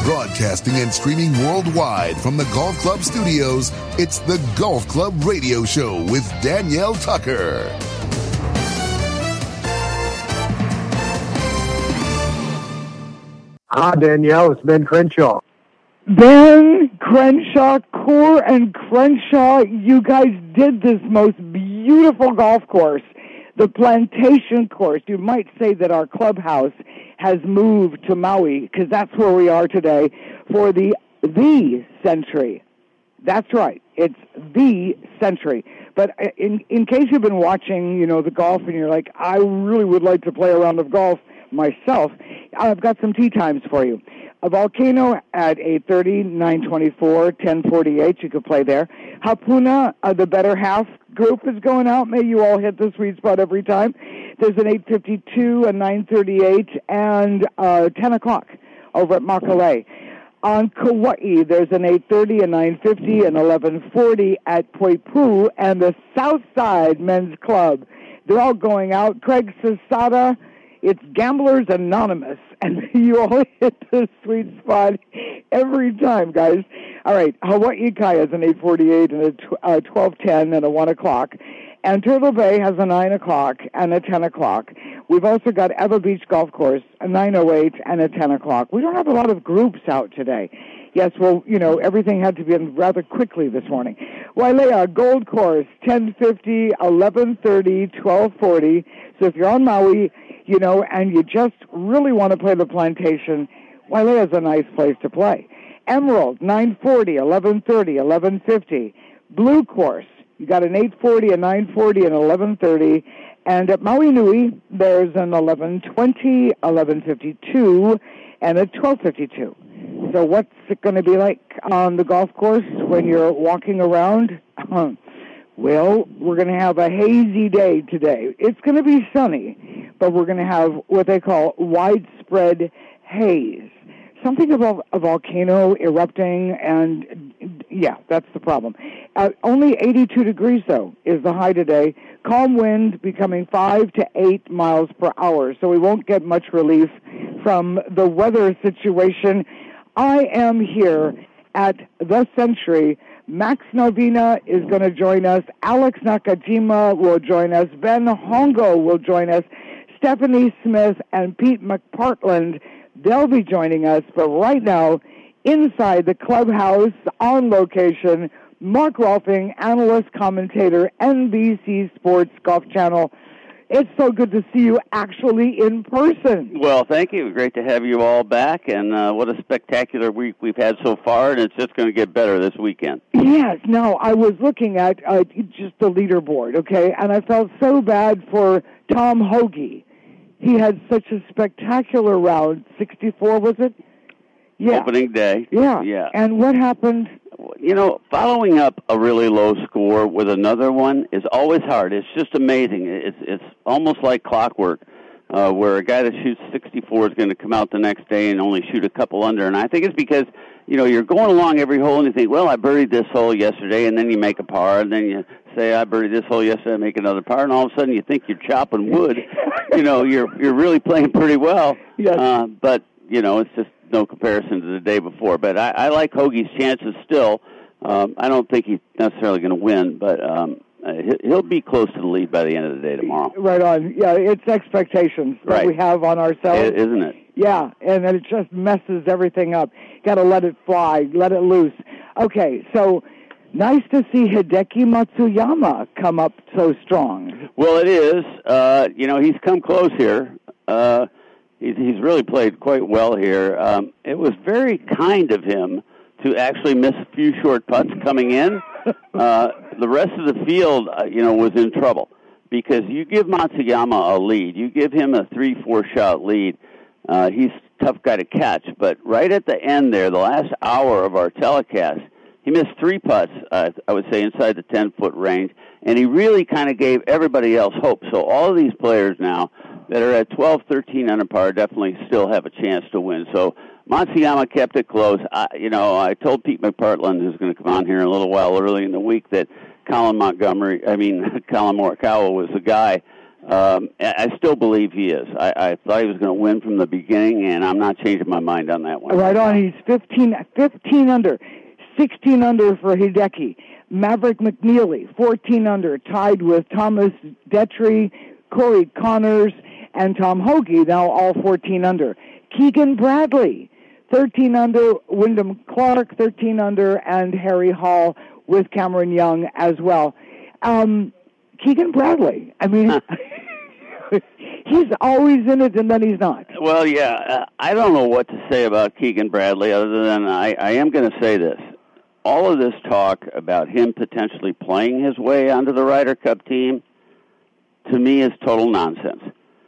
Broadcasting and streaming worldwide from the Golf Club studios, it's the Golf Club Radio Show with Danielle Tucker. Hi, Danielle. It's Ben Crenshaw. Ben Crenshaw, Coore and Crenshaw, you guys did this most beautiful golf course, the Plantation Course. You might say that our clubhouse has moved to Maui, because that's where we are today for the Century. That's right. It's the Century. But in case you've been watching, the golf, and you're like, I really would like to play a round of golf myself, I've got some tee times for you. A Volcano at 8:30, 9:24, 10:48. You could play there. Hapuna, the better half group is going out. May you all hit the sweet spot every time. There's an 8:52, a 9:38, and 10 o'clock over at Makalei. On Kauai, there's an 8:30, a 9:50, and 11:40 at Poipu, and the Southside Men's Club. They're all going out. Craig Sasada, it's Gamblers Anonymous, and you all hit the sweet spot every time, guys. All right, Hawaii Kai has an 8:48 and a 12:10 and a 1 o'clock. And Turtle Bay has a 9 o'clock and a 10 o'clock. We've also got Eva Beach Golf Course, a 9:08 and a 10 o'clock. We don't have a lot of groups out today. Yes, well, everything had to be in rather quickly this morning. Wailea Gold Course, 10:50, 11:30, 12:40. So if you're on Maui, and you just really want to play the Plantation, Wailea is a nice place to play. Emerald, 9:40, 11:30, 11:50. Blue Course, you got an 8:40, a 9:40, and 11:30. And at Maui Nui, there's an 11:20, 11:52, and a 12:52. So what's it going to be like on the golf course when you're walking around? Well, we're going to have a hazy day today. It's going to be sunny, but we're going to have what they call widespread haze. Something about a volcano erupting, and yeah, that's the problem. Only 82 degrees, though, is the high today. Calm wind becoming 5 to 8 miles per hour, so we won't get much relief from the weather situation. I am here at the Century. Max Novina is going to join us. Alex Nakajima will join us. Ben Hongo will join us. Stephanie Smith and Pete McPartland, they'll be joining us. But right now, inside the clubhouse, on location, Mark Rolfing, analyst, commentator, NBC Sports Golf Channel. It's so good to see you actually in person. Well, thank you. Great to have you all back, and what a spectacular week we've had so far, and it's just going to get better this weekend. Yes. No, I was looking at just the leaderboard, okay, and I felt so bad for Tom Hoge. He had such a spectacular round. 64, was it? Yeah. Opening day. Yeah. And what happened? Following up a really low score with another one is always hard. It's just amazing. It's almost like clockwork, where a guy that shoots 64 is going to come out the next day and only shoot a couple under. And I think it's because, you're going along every hole and you think, well, I birdied this hole yesterday, and then you make a par, and then you say, I birdied this hole yesterday, I make another par, and all of a sudden you think you're chopping wood. You're really playing pretty well. Yes. But, it's just no comparison to the day before. But I like Hoagie's chances still. I don't think he's necessarily going to win, but he'll be close to the lead by the end of the day tomorrow. Right on. Yeah, it's expectations that we have on ourselves. Isn't it? Yeah, and then it just messes everything up. Got to let it fly, let it loose. Okay, so nice to see Hideki Matsuyama come up so strong. Well, it is. He's come close here. He's really played quite well here. It was very kind of him to actually miss a few short putts coming in. The rest of the field, was in trouble because you give Matsuyama a lead. You give him a 3-4 shot lead. He's a tough guy to catch. But right at the end there, the last hour of our telecast, he missed 3 putts, I would say, inside the 10-foot range, and he really kind of gave everybody else hope. So all of these players now that are at 12, 13 under par definitely still have a chance to win. So Matsuyama kept it close. I told Pete McPartland, who's going to come on here in a little while early in the week, that Colin Morikawa was the guy. I still believe he is. I thought he was going to win from the beginning, and I'm not changing my mind on that one. Right on. He's 15 under, 16 under for Hideki. Maverick McNeely, 14 under, tied with Thomas Detry, Corey Connors, and Tom Hoagie, now all 14 under. Keegan Bradley, 13 under, Wyndham Clark, 13 under, and Harry Hall with Cameron Young as well. Keegan Bradley, I mean, he's always in it and then he's not. Well, yeah, I don't know what to say about Keegan Bradley other than I am going to say this. All of this talk about him potentially playing his way onto the Ryder Cup team, to me, is total nonsense.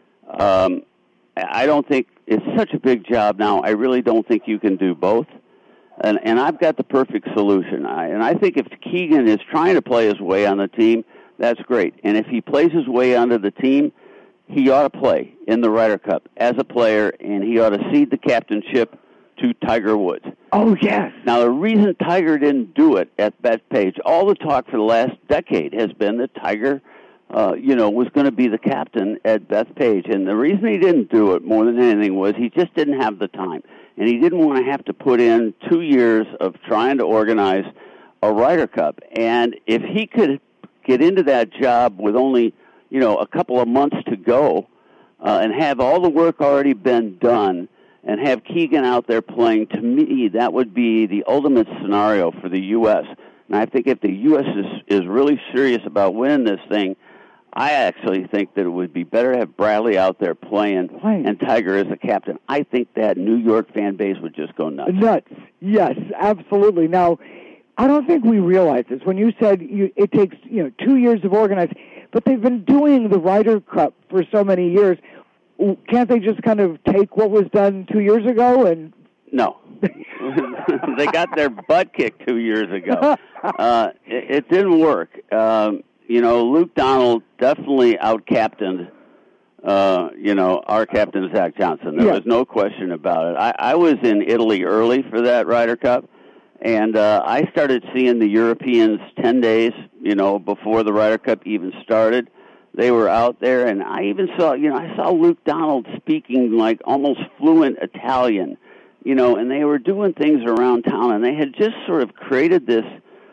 I don't think it's such a big job now. I really don't think you can do both. And I've got the perfect solution. And I think if Keegan is trying to play his way on the team, that's great. And if he plays his way onto the team, he ought to play in the Ryder Cup as a player, and he ought to cede the captainship to Tiger Woods. Oh, yes. Now, the reason Tiger didn't do it at Bethpage, all the talk for the last decade has been that Tiger, was going to be the captain at Bethpage. And the reason he didn't do it more than anything was he just didn't have the time. And he didn't want to have to put in 2 years of trying to organize a Ryder Cup. And if he could get into that job with only, a couple of months to go and have all the work already been done and have Keegan out there playing, to me, that would be the ultimate scenario for the U.S. And I think if the U.S. is really serious about winning this thing, I actually think that it would be better to have Bradley out there playing and Tiger as the captain. I think that New York fan base would just go nuts. Nuts, yes, absolutely. Now, I don't think we realize this. When you said it takes 2 years of organizing, but they've been doing the Ryder Cup for so many years. Can't they just kind of take what was done 2 years ago and... No. They got their butt kicked 2 years ago. It didn't work. Luke Donald definitely out-captained, our captain, Zach Johnson. There was no question about it. I was in Italy early for that Ryder Cup, and I started seeing the Europeans 10 days, before the Ryder Cup even started. They were out there, and I even saw, I saw Luke Donald speaking like almost fluent Italian, and they were doing things around town, and they had just sort of created this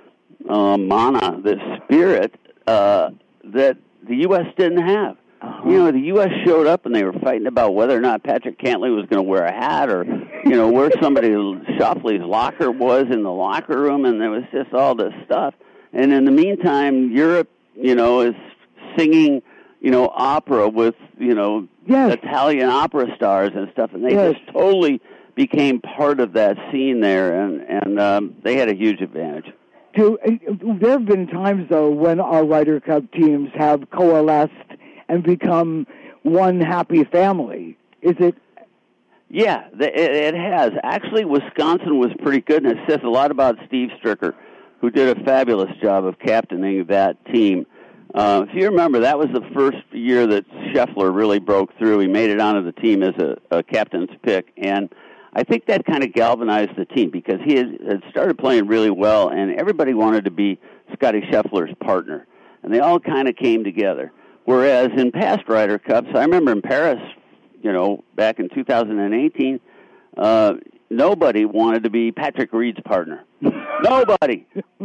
this spirit that the U.S. didn't have. Uh-huh. The U.S. showed up, and they were fighting about whether or not Patrick Cantlay was going to wear a hat or, where somebody Schauffele's locker was in the locker room, and there was just all this stuff. And in the meantime, Europe, is singing, opera with, Italian opera stars and stuff, and they just totally became part of that scene there, and they had a huge advantage. There have been times, though, when our Ryder Cup teams have coalesced and become one happy family. Is it? Yeah, it has. Actually, Wisconsin was pretty good, and it says a lot about Steve Stricker, who did a fabulous job of captaining that team. If you remember, that was the first year that Scheffler really broke through. He made it onto the team as a captain's pick, and I think that kind of galvanized the team because he had started playing really well, and everybody wanted to be Scottie Scheffler's partner, and they all kind of came together. Whereas in past Ryder Cups, I remember in Paris, back in 2018, nobody wanted to be Patrick Reed's partner. Nobody.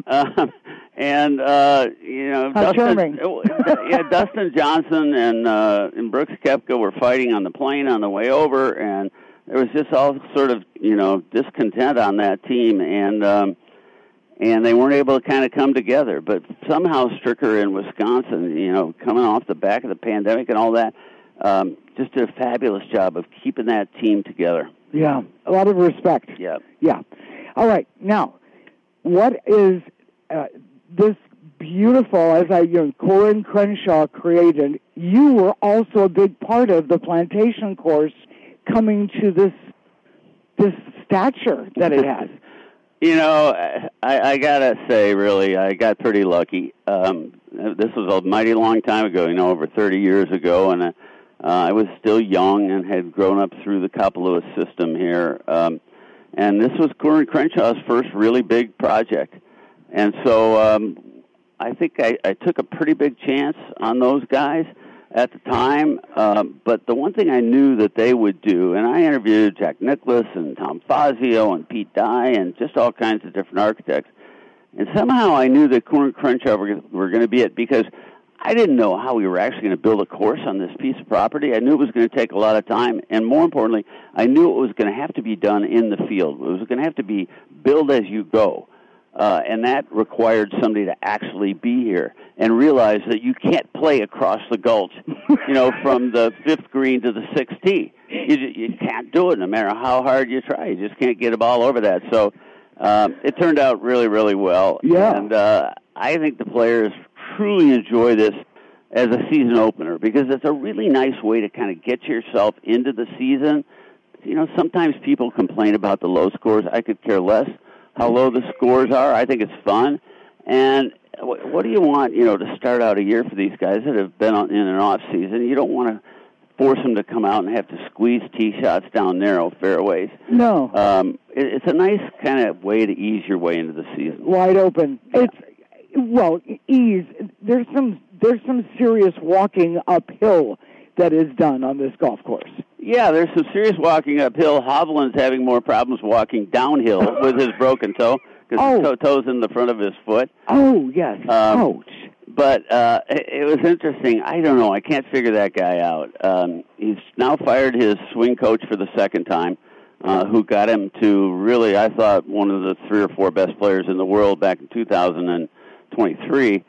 Dustin Johnson and Brooks Koepka were fighting on the plane on the way over, and there was just all sort of, discontent on that team, and they weren't able to kind of come together. But somehow Stricker in Wisconsin, coming off the back of the pandemic and all that, just did a fabulous job of keeping that team together. Yeah, a lot of respect. Yeah. Yeah. All right. Now, what is this beautiful, as Corin Crenshaw created? You were also a big part of the plantation course coming to this stature that it has. I gotta say, really, I got pretty lucky. This was a mighty long time ago, over 30 years ago, and I was still young and had grown up through the Kapalua system here. And this was Corin Crenshaw's first really big project. And so I think I took a pretty big chance on those guys. at the time, but the one thing I knew that they would do, and I interviewed Jack Nicklaus and Tom Fazio and Pete Dye and just all kinds of different architects, and somehow I knew that Coore and Crenshaw were going to be it, because I didn't know how we were actually going to build a course on this piece of property. I knew it was going to take a lot of time, and more importantly, I knew it was going to have to be done in the field. It was going to have to be build as you go. And that required somebody to actually be here and realize that you can't play across the gulch, from the 5th green to the 6th tee. You can't do it no matter how hard you try. You just can't get a ball over that. So it turned out really, really well. Yeah. And I think the players truly enjoy this as a season opener, because it's a really nice way to kind of get yourself into the season. Sometimes people complain about the low scores. I could care less how low the scores are. I think it's fun. And what do you want, to start out a year for these guys that have been in an off season? You don't want to force them to come out and have to squeeze tee shots down narrow fairways. No. It's a nice kind of way to ease your way into the season. Wide open. Yeah. Ease. There's some serious walking uphill that is done on this golf course. Yeah, there's some serious walking uphill. Hovland's having more problems walking downhill with his broken toe, because his toe's in the front of his foot. Oh, yes. Ouch. But it was interesting. I don't know. I can't figure that guy out. He's now fired his swing coach for the second time, who got him to really, I thought, one of the 3 or 4 best players in the world back in 2023.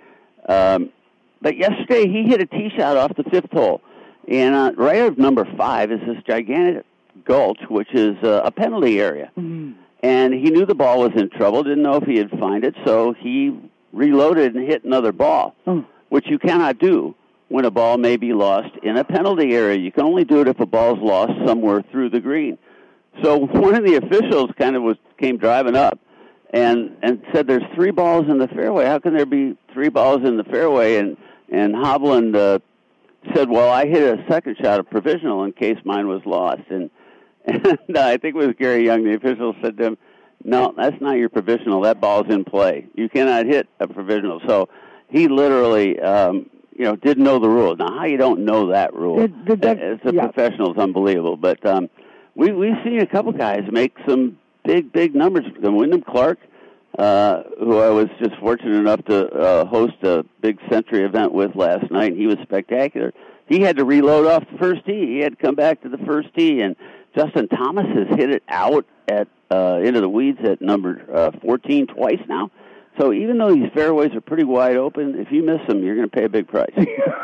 But yesterday he hit a tee shot off the 5th hole. And right out of number 5 is this gigantic gulch, which is a penalty area. Mm-hmm. And he knew the ball was in trouble, didn't know if he'd find it, so he reloaded and hit another ball, which you cannot do when a ball may be lost in a penalty area. You can only do it if a ball's lost somewhere through the green. So one of the officials came driving up and said, "There's 3 balls in the fairway. How can there be 3 balls in the fairway?" And Hovland said, "Well, I hit a second shot of provisional in case mine was lost." And I think it was Gary Young, the official, said to him, "No, that's not your provisional. That ball's in play. You cannot hit a provisional." So he literally, didn't know the rules. Now, how you don't know that rule as a professional is unbelievable. But we've seen a couple guys make some big numbers. Wyndham Clark, who I was just fortunate enough to host a big Century event with last night, and he was spectacular. He had to reload off the first tee. He had to come back to the first tee, and Justin Thomas has hit it out at into the weeds at number 14 twice now. So even though these fairways are pretty wide open, if you miss them, you're going to pay a big price.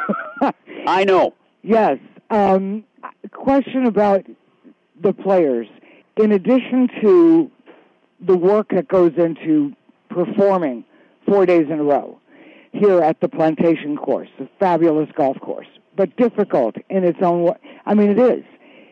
I know. Yes. Question about the players. In addition to the work that goes into performing 4 days in a row here at the Plantation Course, a fabulous golf course, but difficult in its own way. I mean, it is.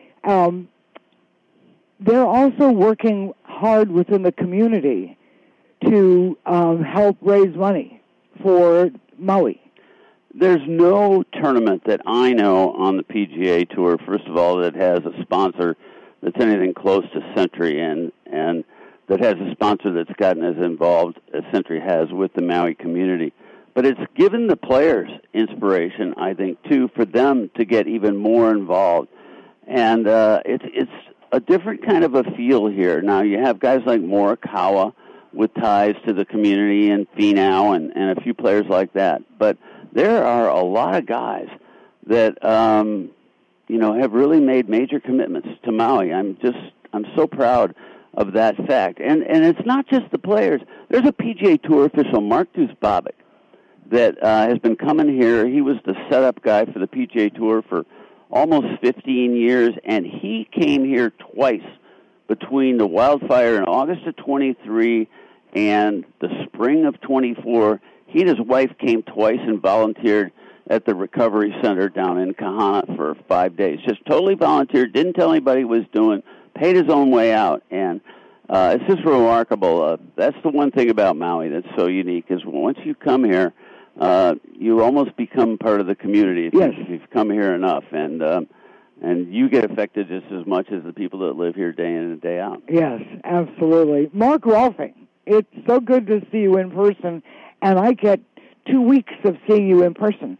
They're also working hard within the community to help raise money for Maui. There's no tournament that I know on the PGA Tour, first of all, that has a sponsor that's anything close to Century and that has a sponsor that's gotten as involved as Century has with the Maui community. But it's given the players inspiration, I think, too, for them to get even more involved. And it's a different kind of a feel here. Now, you have guys like Morikawa with ties to the community and Finau and a few players like that. But there are a lot of guys that, have really made major commitments to Maui. I'm so proud of that fact. And it's not just the players. There's a PGA Tour official, Mark Dusbabic, that has been coming here. He was the setup guy for the PGA Tour for almost 15 years, and he came here twice between the wildfire in August of 23 and the spring of 24. He and his wife came twice and volunteered at the recovery center down in Kahana for 5 days. Just totally volunteered, didn't tell anybody what he was doing, paid his own way out, and it's just remarkable. That's the one thing about Maui that's so unique, is once you come here, you almost become part of the community if you've come here enough, and you get affected just as much as the people that live here day in and day out. Yes, absolutely. Mark Rolfing, it's so good to see you in person, and I get 2 weeks of seeing you in person.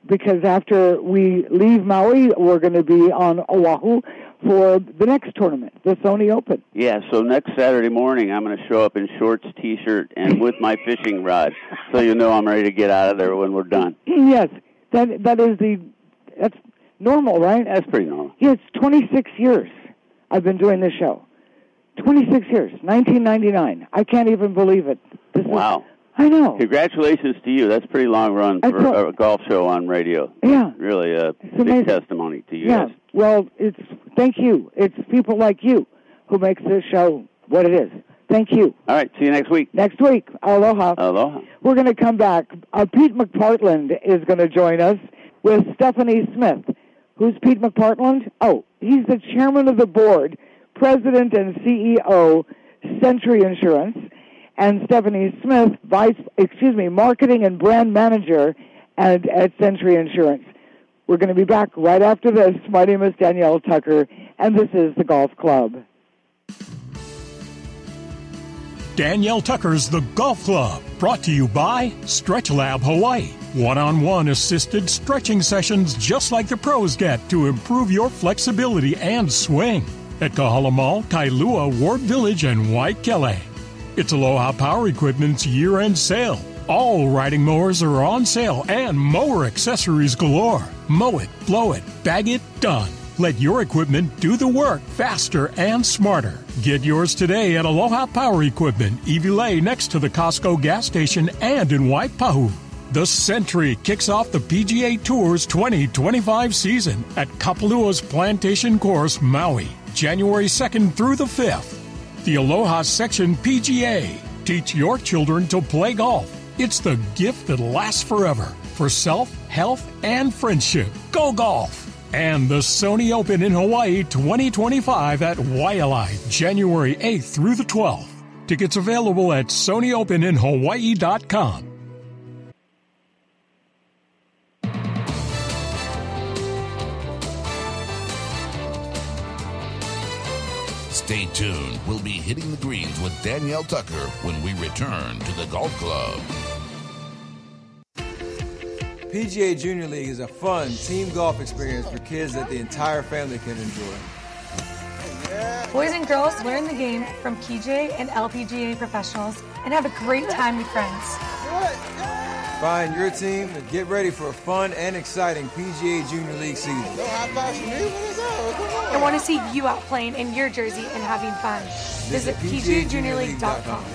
because after we leave Maui, we're going to be on Oahu for the next tournament, the Sony Open. Yeah, so next Saturday morning, I'm going to show up in shorts, T-shirt, and with my fishing rod, so you know I'm ready to get out of there when we're done. Yes, that's normal, right? That's pretty normal. Yeah, it's 26 years I've been doing this show. 26 years, 1999. I can't even believe it. Wow. I know. Congratulations to you. That's a pretty long run for a golf show on radio. Yeah. Really a big testimony to you guys. Well, thank you. It's people like you who makes this show what it is. Thank you. All right. See you next week. Next week. Aloha. Aloha. We're going to come back. Pete McPartland is going to join us with Stephanie Smith. Who's Pete McPartland? Oh, he's the chairman of the board, president and CEO, Century Insurance, and Stephanie Smith, marketing and brand manager at Century Insurance. We're going to be back right after this. My name is Danielle Tucker, and this is the Golf Club. Danielle Tucker's The Golf Club, brought to you by StretchLab Hawaii. One-on-one assisted stretching sessions just like the pros get to improve your flexibility and swing. At Kahala Mall, Kailua, Ward Village, and Waikele. It's Aloha Power Equipment's year-end sale. All riding mowers are on sale and mower accessories galore. Mow it, blow it, bag it, done. Let your equipment do the work faster and smarter. Get yours today at Aloha Power Equipment, Iwilei next to the Costco gas station and in Waipahu. The Century kicks off the PGA Tour's 2025 season at Kapalua's Plantation Course, Maui, January 2nd through the 5th. The Aloha Section PGA. Teach your children to play golf. It's the gift that lasts forever for self, health, and friendship. Go golf! And the Sony Open in Hawaii 2025 at Waialae, January 8th through the 12th. Tickets available at sonyopeninhawaii.com. Stay tuned. We'll be hitting the greens with Danielle Tucker when we return to the Golf Club. PGA Junior League is a fun team golf experience for kids that the entire family can enjoy. Boys and girls learn the game from PGA and LPGA professionals and have a great time with friends. Find your team and get ready for a fun and exciting PGA Junior League season. I want to see you out playing in your jersey and having fun. Visit PGAJuniorLeague.com.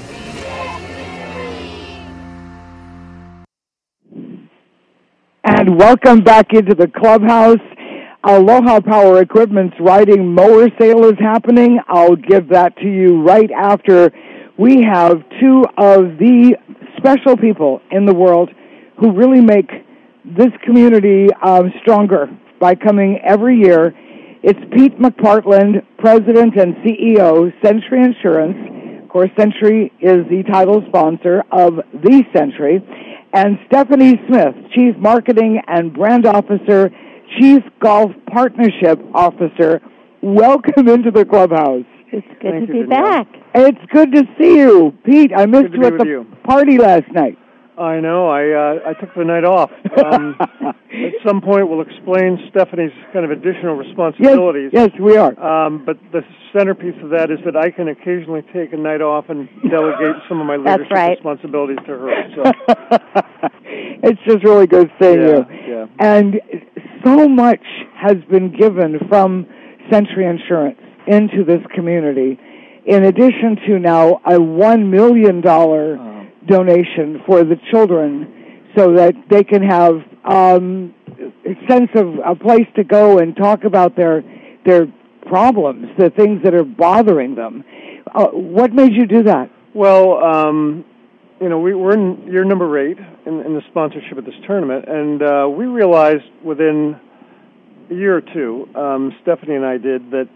And welcome back into the clubhouse. Aloha Power Equipment's riding mower sale is happening. I'll give that to you right after. We have two of the special people in the world who really make this community stronger by coming every year. It's Pete McPartland, President and CEO, Century Insurance. Of course, Century is the title sponsor of The Century. And Stephanie Smith, Chief Marketing and Brand Officer, Chief Golf Partnership Officer. Welcome into the clubhouse. It's good to be back. It's good to see you. Pete, I missed you at the party last night. I know. I took the night off. At some point, we'll explain Stephanie's kind of additional responsibilities. Yes, we are. But the centerpiece of that is that I can occasionally take a night off and delegate some of my leadership responsibilities to her. So. It's just really good seeing you. Yeah. And so much has been given from Century Insurance into this community, in addition to now a $1 million donation for the children so that they can have a sense of a place to go and talk about their problems, the things that are bothering them. What made you do that? Well, we're in year number 8 in the sponsorship of this tournament, and we realized within a year or two, Stephanie and I did, that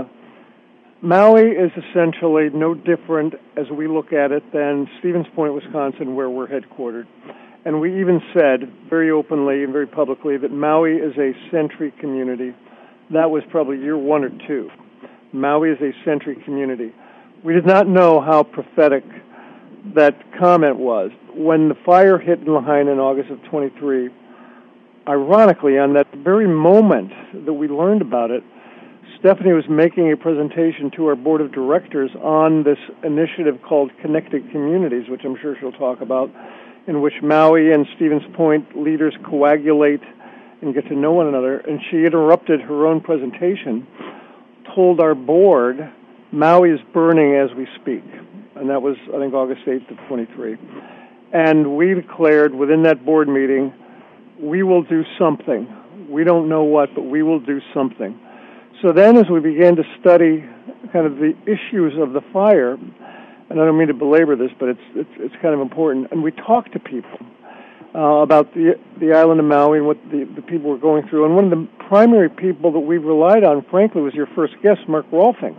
Maui is essentially no different as we look at it than Stevens Point, Wisconsin, where we're headquartered. And we even said very openly and very publicly that Maui is a Century community. That was probably year 1 or 2. Maui is a Century community. We did not know how prophetic that comment was. When the fire hit in Lahaina in August of 23, ironically, on that very moment that we learned about it, Stephanie was making a presentation to our board of directors on this initiative called Connected Communities, which I'm sure she'll talk about, in which Maui and Stevens Point leaders coagulate and get to know one another. And she interrupted her own presentation, told our board, Maui is burning as we speak. And that was, I think, August 8th of 23. And we declared within that board meeting, we will do something. We don't know what, but we will do something. So then as we began to study kind of the issues of the fire, and I don't mean to belabor this, but it's kind of important, and we talked to people about the island of Maui and what the people were going through. And one of the primary people that we relied on, frankly, was your first guest, Mark Rolfing,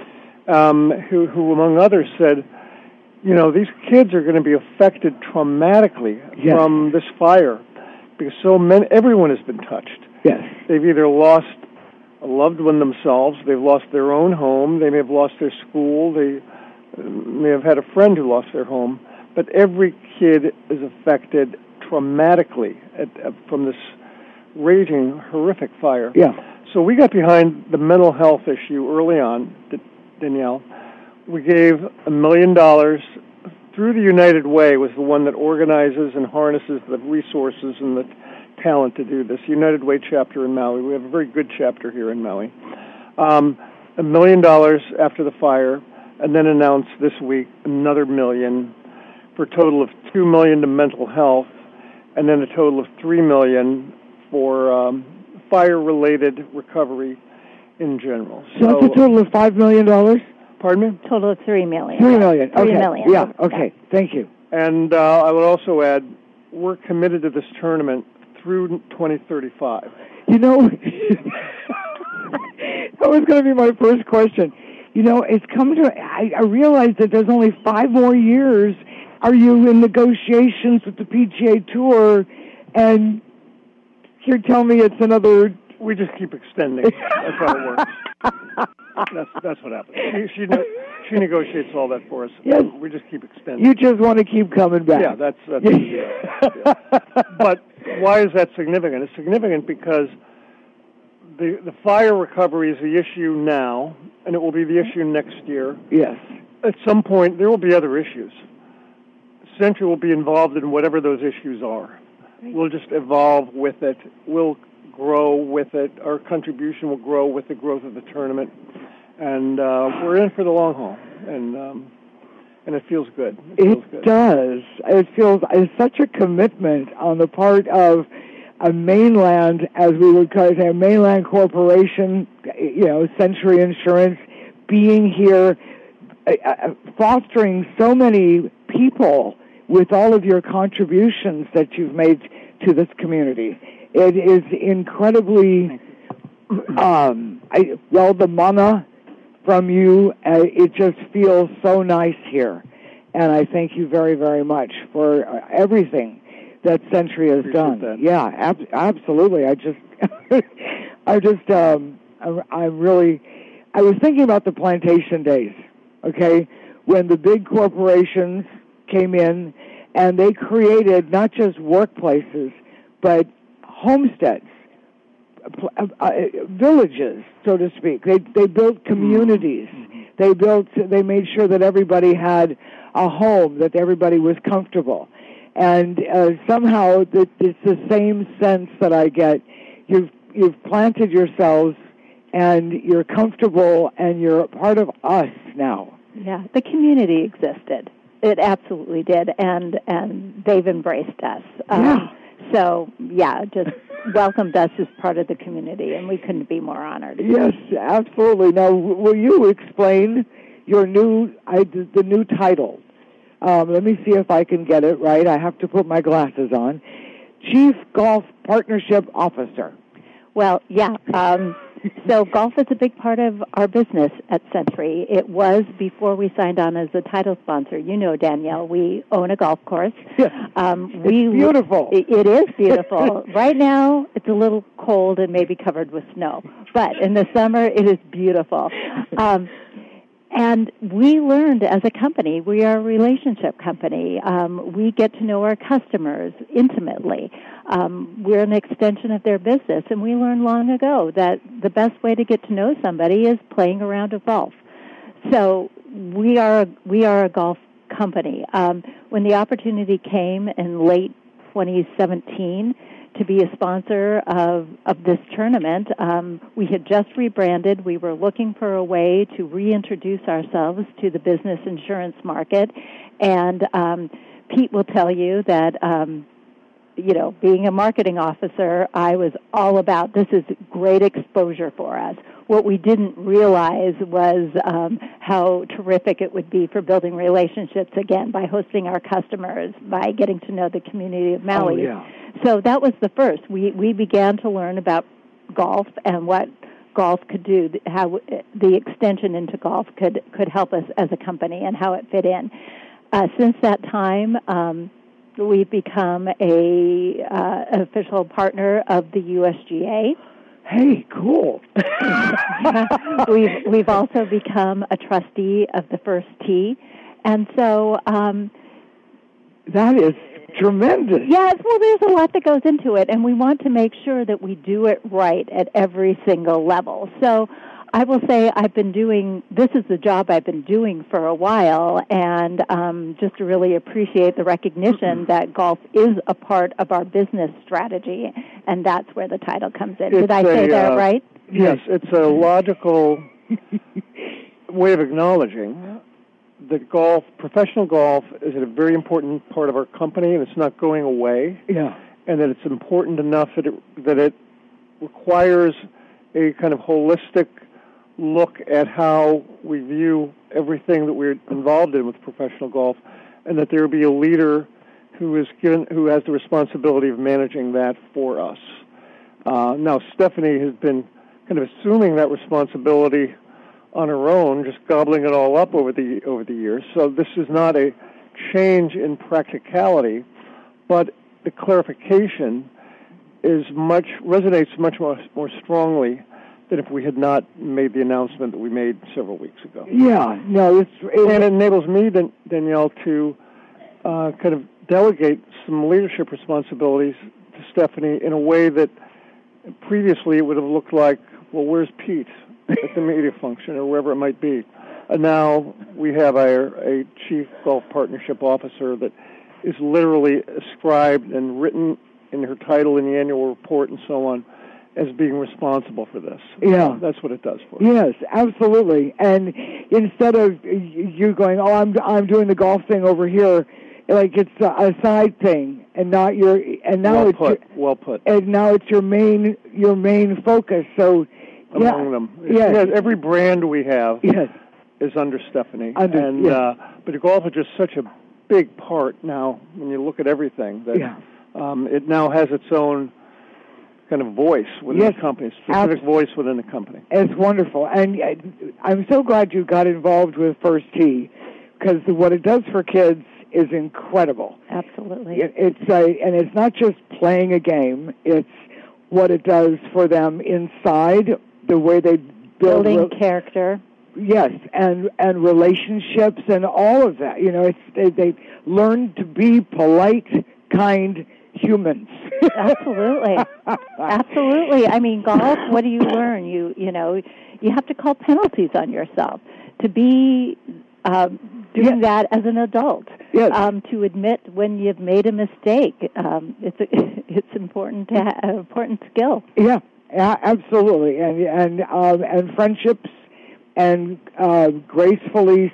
who among others said, you know, these kids are going to be affected traumatically from this fire because everyone has been touched. Yes. They've either lost a loved one themselves, they've lost their own home, they may have lost their school, they may have had a friend who lost their home, but every kid is affected traumatically from this raging, horrific fire. Yeah. So we got behind the mental health issue early on, Danielle. We gave $1 million through the United Way, was the one that organizes and harnesses the resources and the talent to do this. United Way chapter in Maui. We have a very good chapter here in Maui. $1 million after the fire, and then announced this week another $1 million for a total of $2 million to mental health, and then a total of $3 million for fire-related recovery in general. So that's a total of $5 million? Pardon me? Total of $3 million. $3 million. Okay. $3 million. Yeah. Okay. Thank you. And I would also add, we're committed to this tournament through 2035. You know, that was going to be my first question. You know, it's come to, I realize that there's only 5 more years. Are you in negotiations with the PGA Tour? And here, tell me it's another... We just keep extending. That's how it works. That's what happens. She negotiates all that for us. Yes. We just keep extending. You just want to keep coming back. Yeah, that's yeah. But why is that significant? It's significant because the fire recovery is the issue now, and it will be the issue next year. Yes. At some point, there will be other issues. Century will be involved in whatever those issues are. We'll just evolve with it. We'll grow with it. Our contribution will grow with the growth of the tournament, and we're in for the long haul. And it feels good. It does. It feels it's such a commitment on the part of a mainland, as we would call it, a mainland corporation, you know, Century Insurance, being here, fostering so many people with all of your contributions that you've made to this community. It is incredibly, the mana from you, it just feels so nice here. And I thank you very, very much for everything that Century has done. That. Yeah, absolutely. I was thinking about the plantation days, okay, when the big corporations came in and they created not just workplaces, but homesteads, villages, so to speak. They built communities. They made sure that everybody had a home, that everybody was comfortable. And somehow it's the same sense that I get. You've planted yourselves, and you're comfortable, and you're a part of us now. Yeah, the community existed. It absolutely did, and they've embraced us. So, just welcomed us as part of the community, and we couldn't be more honored. Yes, absolutely. Now, will you explain your the new title? Let me see if I can get it right. I have to put my glasses on. Chief Golf Partnership Officer. Well, yeah. So golf is a big part of our business at Century. It was before we signed on as a title sponsor. You know, Danielle, we own a golf course. Yes. It's beautiful. It is beautiful. Right now, it's a little cold and maybe covered with snow. But in the summer, it is beautiful. And we learned as a company, we are a relationship company. We get to know our customers intimately. we're an extension of their business, and we learned long ago that the best way to get to know somebody is playing a round of golf. So we are a golf company. When the opportunity came in late 2017 to be a sponsor of this tournament, we had just rebranded. We were looking for a way to reintroduce ourselves to the business insurance market, and Pete will tell you that, being a marketing officer, I was all about this is great exposure for us. What we didn't realize was how terrific it would be for building relationships, again, by hosting our customers, by getting to know the community of Maui. Oh, yeah. So that was the first. We began to learn about golf and what golf could do, how the extension into golf could help us as a company and how it fit in. Since that time, we've become an official partner of the USGA. Hey, cool. We've also become a trustee of the First Tee, and so that is tremendous. Yes, well, there's a lot that goes into it, and we want to make sure that we do it right at every single level. So I will say this is the job I've been doing for a while, and just to really appreciate the recognition that golf is a part of our business strategy, and that's where the title comes in. Did I say that right? Yes, it's a logical way of acknowledging that professional golf, is a very important part of our company, and it's not going away. Yeah. And that it's important enough that it requires a kind of holistic look at how we view everything that we're involved in with professional golf, and that there be a leader who has the responsibility of managing that for us. Now, Stephanie has been kind of assuming that responsibility on her own, just gobbling it all up over the years. So this is not a change in practicality, but the clarification resonates much more strongly than if we had not made the announcement that we made several weeks ago. Yeah, no, and it enables me, Danielle, to kind of delegate some leadership responsibilities to Stephanie in a way that previously it would have looked like, well, where's Pete at the media function or wherever it might be? And now we have a chief golf partnership officer that is literally ascribed and written in her title in the annual report and so on as being responsible for this. Yeah. That's what it does for us. Yes, absolutely. And instead of you going, oh, I'm doing the golf thing over here, like it's a side thing and not your, and now well put. And now it's your main focus. So among them. Yes. Every brand we have is under Stephanie. But golf is just such a big part now when you look at everything that it now has its own kind of voice within the company, specific voice within the company. It's wonderful. And I'm so glad you got involved with First Tee, because what it does for kids is incredible. Absolutely. And it's not just playing a game, it's what it does for them inside, the way they building character. Yes, and relationships and all of that. You know, they learn to be polite, kind humans. Absolutely. Absolutely. I mean, golf, what do you learn? You have to call penalties on yourself to be doing that as an adult. Yes. To admit when you've made a mistake. It's important to have an important skill. Yeah, absolutely. And friendships and gracefully,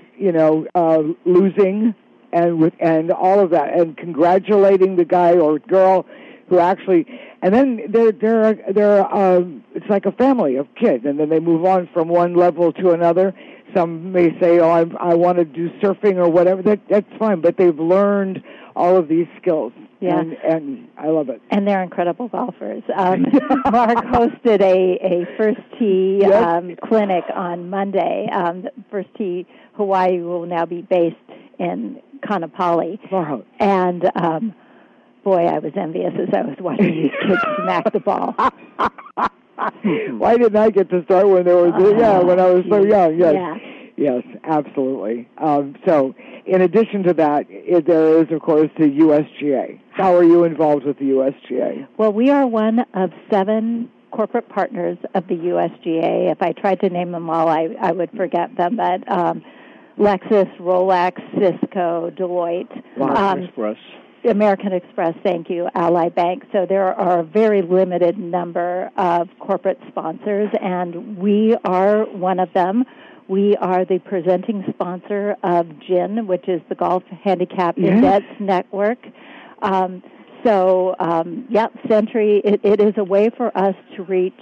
losing and all of that, and congratulating the guy or girl who actually, and then they're it's like a family of kids, and then they move on from one level to another. Some may say, "Oh, I want to do surfing or whatever." That's fine, but they've learned all of these skills. Yeah, and I love it. And they're incredible golfers. Mark hosted a First Tee clinic on Monday. First Tee Hawaii will now be based in Kaanapali. Wow. And boy, I was envious as I was watching these kids smack the ball. Why didn't I get to start when they were when I was so young? Yes. Yeah. Yes, absolutely. So, in addition to that, there is, of course, the USGA. How are you involved with the USGA? Well, we are one of 7 corporate partners of the USGA. If I tried to name them all, I would forget them, but Lexus, Rolex, Cisco, Deloitte, American Express, thank you, Ally Bank. So there are a very limited number of corporate sponsors, and we are one of them. We are the presenting sponsor of GHIN, which is the Golf Handicap Index Network. Century, it is a way for us to reach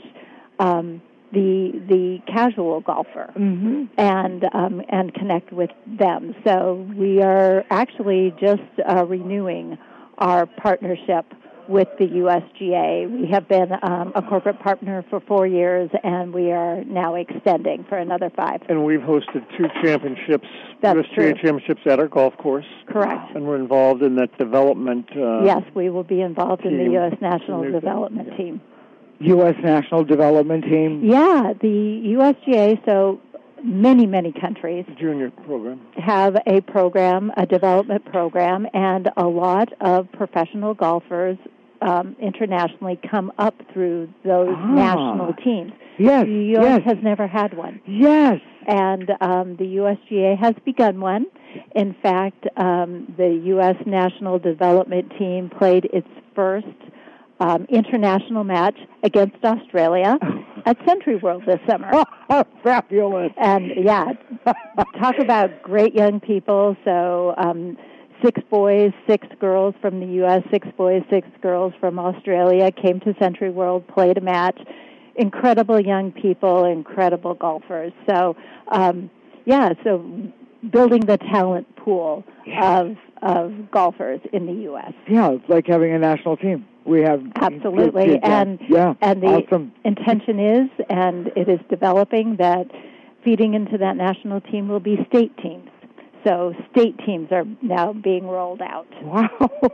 the casual golfer and connect with them. So we are actually just renewing our partnership with the USGA. We have been a corporate partner for 4 years, and we are now extending for another 5. And we've hosted 2 championships, USGA championships at our golf course. Correct. And we're involved in that development. Yes, we will be involved in the U.S. National Development Team. U.S. National Development Team? Yeah, the USGA, so many countries junior program have a program, a development program, and a lot of professional golfers internationally come up through those national teams. Yes, the U.S. has never had one. Yes. And the USGA has begun one. In fact, the U.S. National Development Team played its first international match against Australia at Century World this summer. Oh, fabulous. And, talk about great young people. So 6 boys, 6 girls from the U.S., 6 boys, 6 girls from Australia came to Century World, played a match. Incredible young people, incredible golfers. So, so building the talent pool of golfers in the U.S. Yeah, it's like having a national team. We have absolutely, and the awesome. intention is, and it is developing, that feeding into that national team will be state teams. So state teams are now being rolled out. Wow.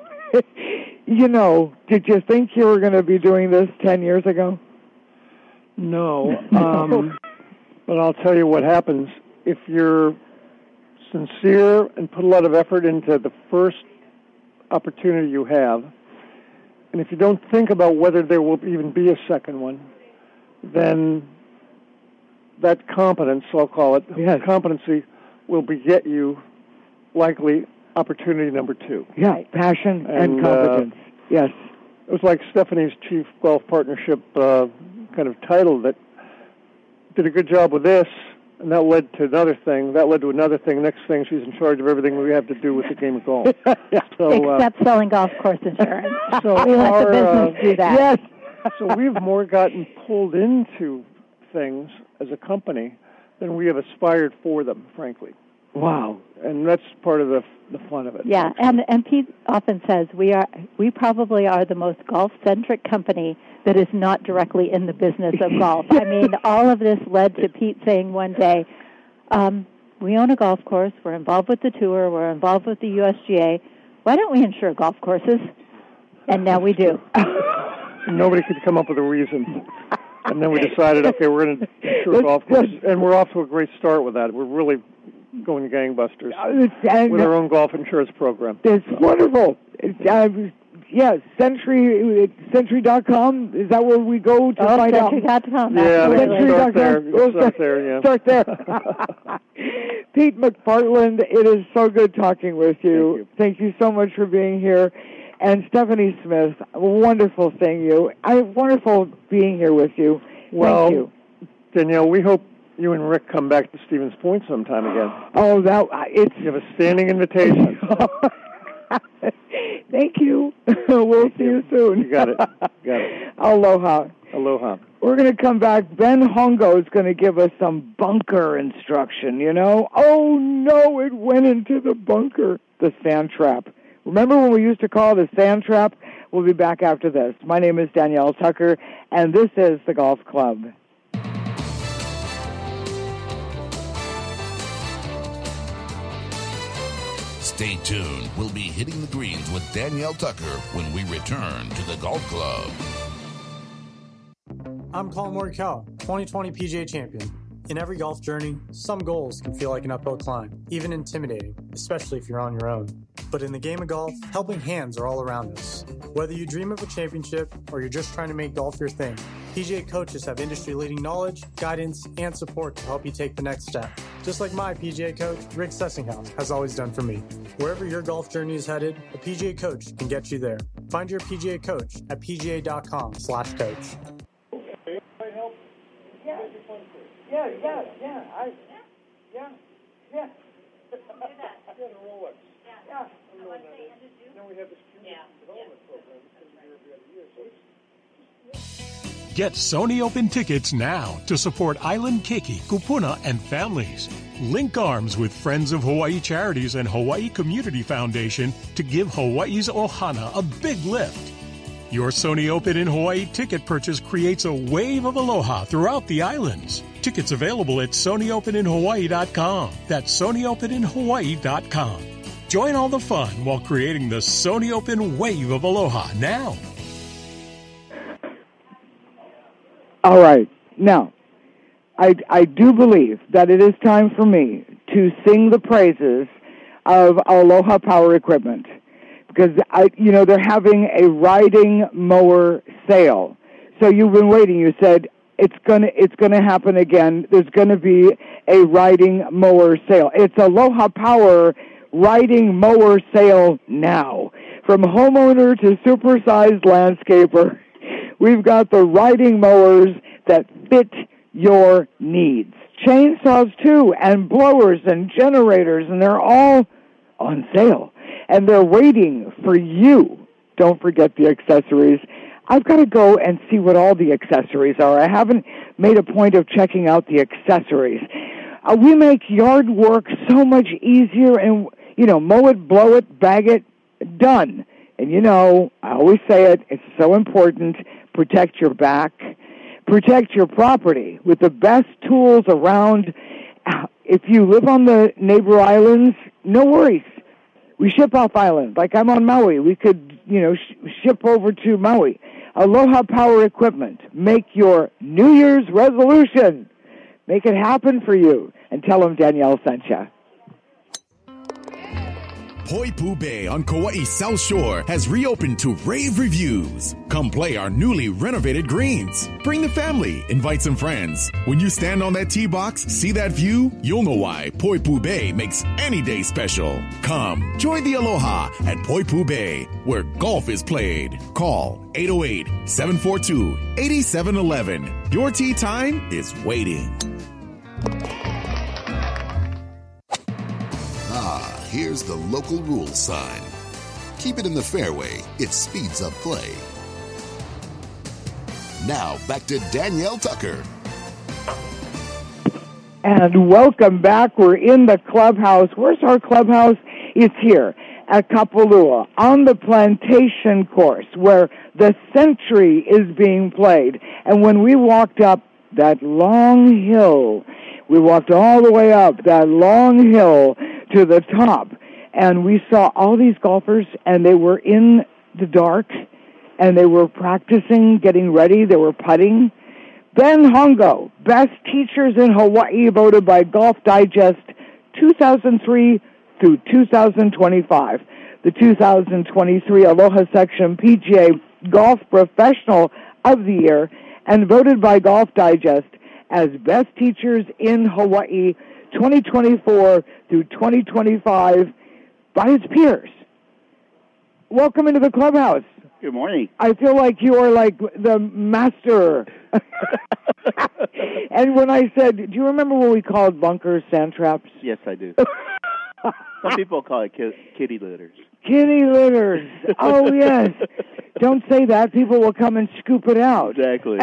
Did you think you were going to be doing this 10 years ago? No. But I'll tell you what happens. If you're sincere and put a lot of effort into the first opportunity you have, and if you don't think about whether there will even be a second one, then that competence, I'll call it, competency, will beget you likely opportunity number 2. Yeah, passion and competence. Yes. It was like Stephanie's Chief Golf Partnership kind of title that did a good job with this, and that led to another thing. That led to another thing. Next thing, she's in charge of everything we have to do with the game of golf. Except selling golf course insurance. So we let the business do that. Yes. So we've more gotten pulled into things as a company than we have aspired for them, frankly. Wow. And that's part of the fun of it. Yeah, and Pete often says we probably are the most golf-centric company that is not directly in the business of golf. I mean, all of this led to Pete saying one day, we own a golf course, we're involved with the tour, we're involved with the USGA. Why don't we insure golf courses? And now we do. Nobody could come up with a reason. And then we decided, okay, we're going to insure golf courses. And we're off to a great start with that. We're really going gangbusters with our own golf insurance program. It's wonderful. Century.com, is that where we go to find out? Century.com. Yeah, start there. Start there. Pete McPartland, it is so good talking with you. Thank you so much for being here. And Stephanie Smith, wonderful seeing you. Wonderful being here with you. Thank you. Danielle, we hope you and Rick come back to Stevens Point sometime again. Oh, you have a standing invitation. Thank you. We'll see you soon. You got it. Aloha. We're going to come back. Ben Hongo is going to give us some bunker instruction, Oh, no, it went into the bunker. The sand trap. Remember when we used to call it a sand trap? We'll be back after this. My name is Danielle Tucker, and this is The Golf Club. Stay tuned. We'll be hitting the greens with Danielle Tucker when we return to the Golf Club. I'm Colin Morikawa, 2020 PGA champion. In every golf journey, some goals can feel like an uphill climb, even intimidating, especially if you're on your own. But in the game of golf, helping hands are all around us. Whether you dream of a championship or you're just trying to make golf your thing, PGA coaches have industry-leading knowledge, guidance, and support to help you take the next step. Just like my PGA coach, Rick Sessinghouse, has always done for me. Wherever your golf journey is headed, a PGA coach can get you there. Find your PGA coach at pga.com/coach. Get Sony Open tickets now to support Island Keiki, Kupuna, and families. Link arms with Friends of Hawaii Charities and Hawaii Community Foundation to give Hawaii's Ohana a big lift. Your Sony Open in Hawaii ticket purchase creates a wave of aloha throughout the islands. Tickets available at SonyOpenInHawaii.com. That's SonyOpenInHawaii.com. Join all the fun while creating the Sony Open wave of aloha now. All right. Now, I do believe that it is time for me to sing the praises of Aloha Power Equipment, because they're having a riding mower sale. So you've been waiting. You said it's gonna happen again. There's gonna be a riding mower sale. It's Aloha Power riding mower sale now. From homeowner to supersized landscaper, we've got the riding mowers that fit your needs. Chainsaws too, and blowers and generators, and they're all on sale. And they're waiting for you. Don't forget the accessories. I've got to go and see what all the accessories are. I haven't made a point of checking out the accessories. We make yard work so much easier, and, mow it, blow it, bag it, done. And, I always say it, it's so important. Protect your back. Protect your property with the best tools around. If you live on the neighbor islands, no worries. We ship off island. Like I'm on Maui. We could, ship over to Maui. Aloha Power Equipment. Make your New Year's resolution. Make it happen for you. And tell them Danielle sent you. Poipu Bay on Kauai's South Shore has reopened to rave reviews. Come play our newly renovated greens. Bring the family, invite some friends. When you stand on that tee box, see that view, you'll know why Poipu Bay makes any day special. Come, join the aloha at Poipu Bay, where golf is played. Call 808-742-8711. Your tee time is waiting. Here's the local rules sign. Keep it in the fairway. It speeds up play. Now, back to Danielle Tucker. And welcome back. We're in the clubhouse. Where's our clubhouse? It's here at Kapalua on the plantation course where the Century is being played. And when we walked up that long hill, we walked all the way up that long hill to the top, and we saw all these golfers, and they were in the dark, and they were practicing, getting ready. They were putting. Ben Hongo, best teachers in Hawaii, voted by Golf Digest 2003 through 2025. The 2023 Aloha Section PGA Golf Professional of the Year, and voted by Golf Digest as best teachers in Hawaii 2024 through 2025 by his peers. Welcome into the clubhouse. Good morning. I feel like you are like the master. And when I said, do you remember what we called bunkers, sand traps? Yes, I do. Some people call it kitty litters. Kitty litters. Oh, yes. Don't say that. People will come and scoop it out. Exactly.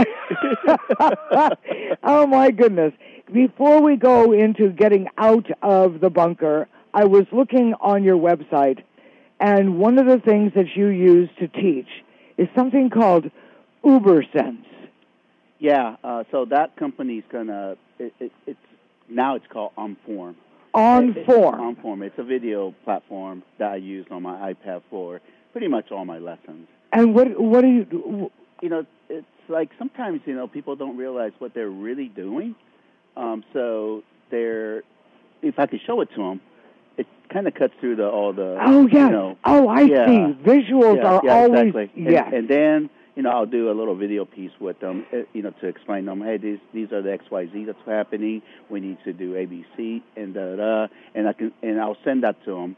Oh, my goodness. Before we go into getting out of the bunker, I was looking on your website, and one of the things that you use to teach is something called UberSense. Yeah, so that company's gonna. Now it's called OnForm. OnForm. OnForm. It's a video platform that I use on my iPad for pretty much all my lessons. And what do you do? It's like sometimes people don't realize what they're really doing So they're, if I could show it to them, it kind of cuts through all the. Oh yeah. You know, I see. Visuals are always. Exactly. Yeah. And then I'll do a little video piece with them, to explain to them, hey, these are the XYZ that's happening. We need to do ABC and da-da-da. And I'll send that to them.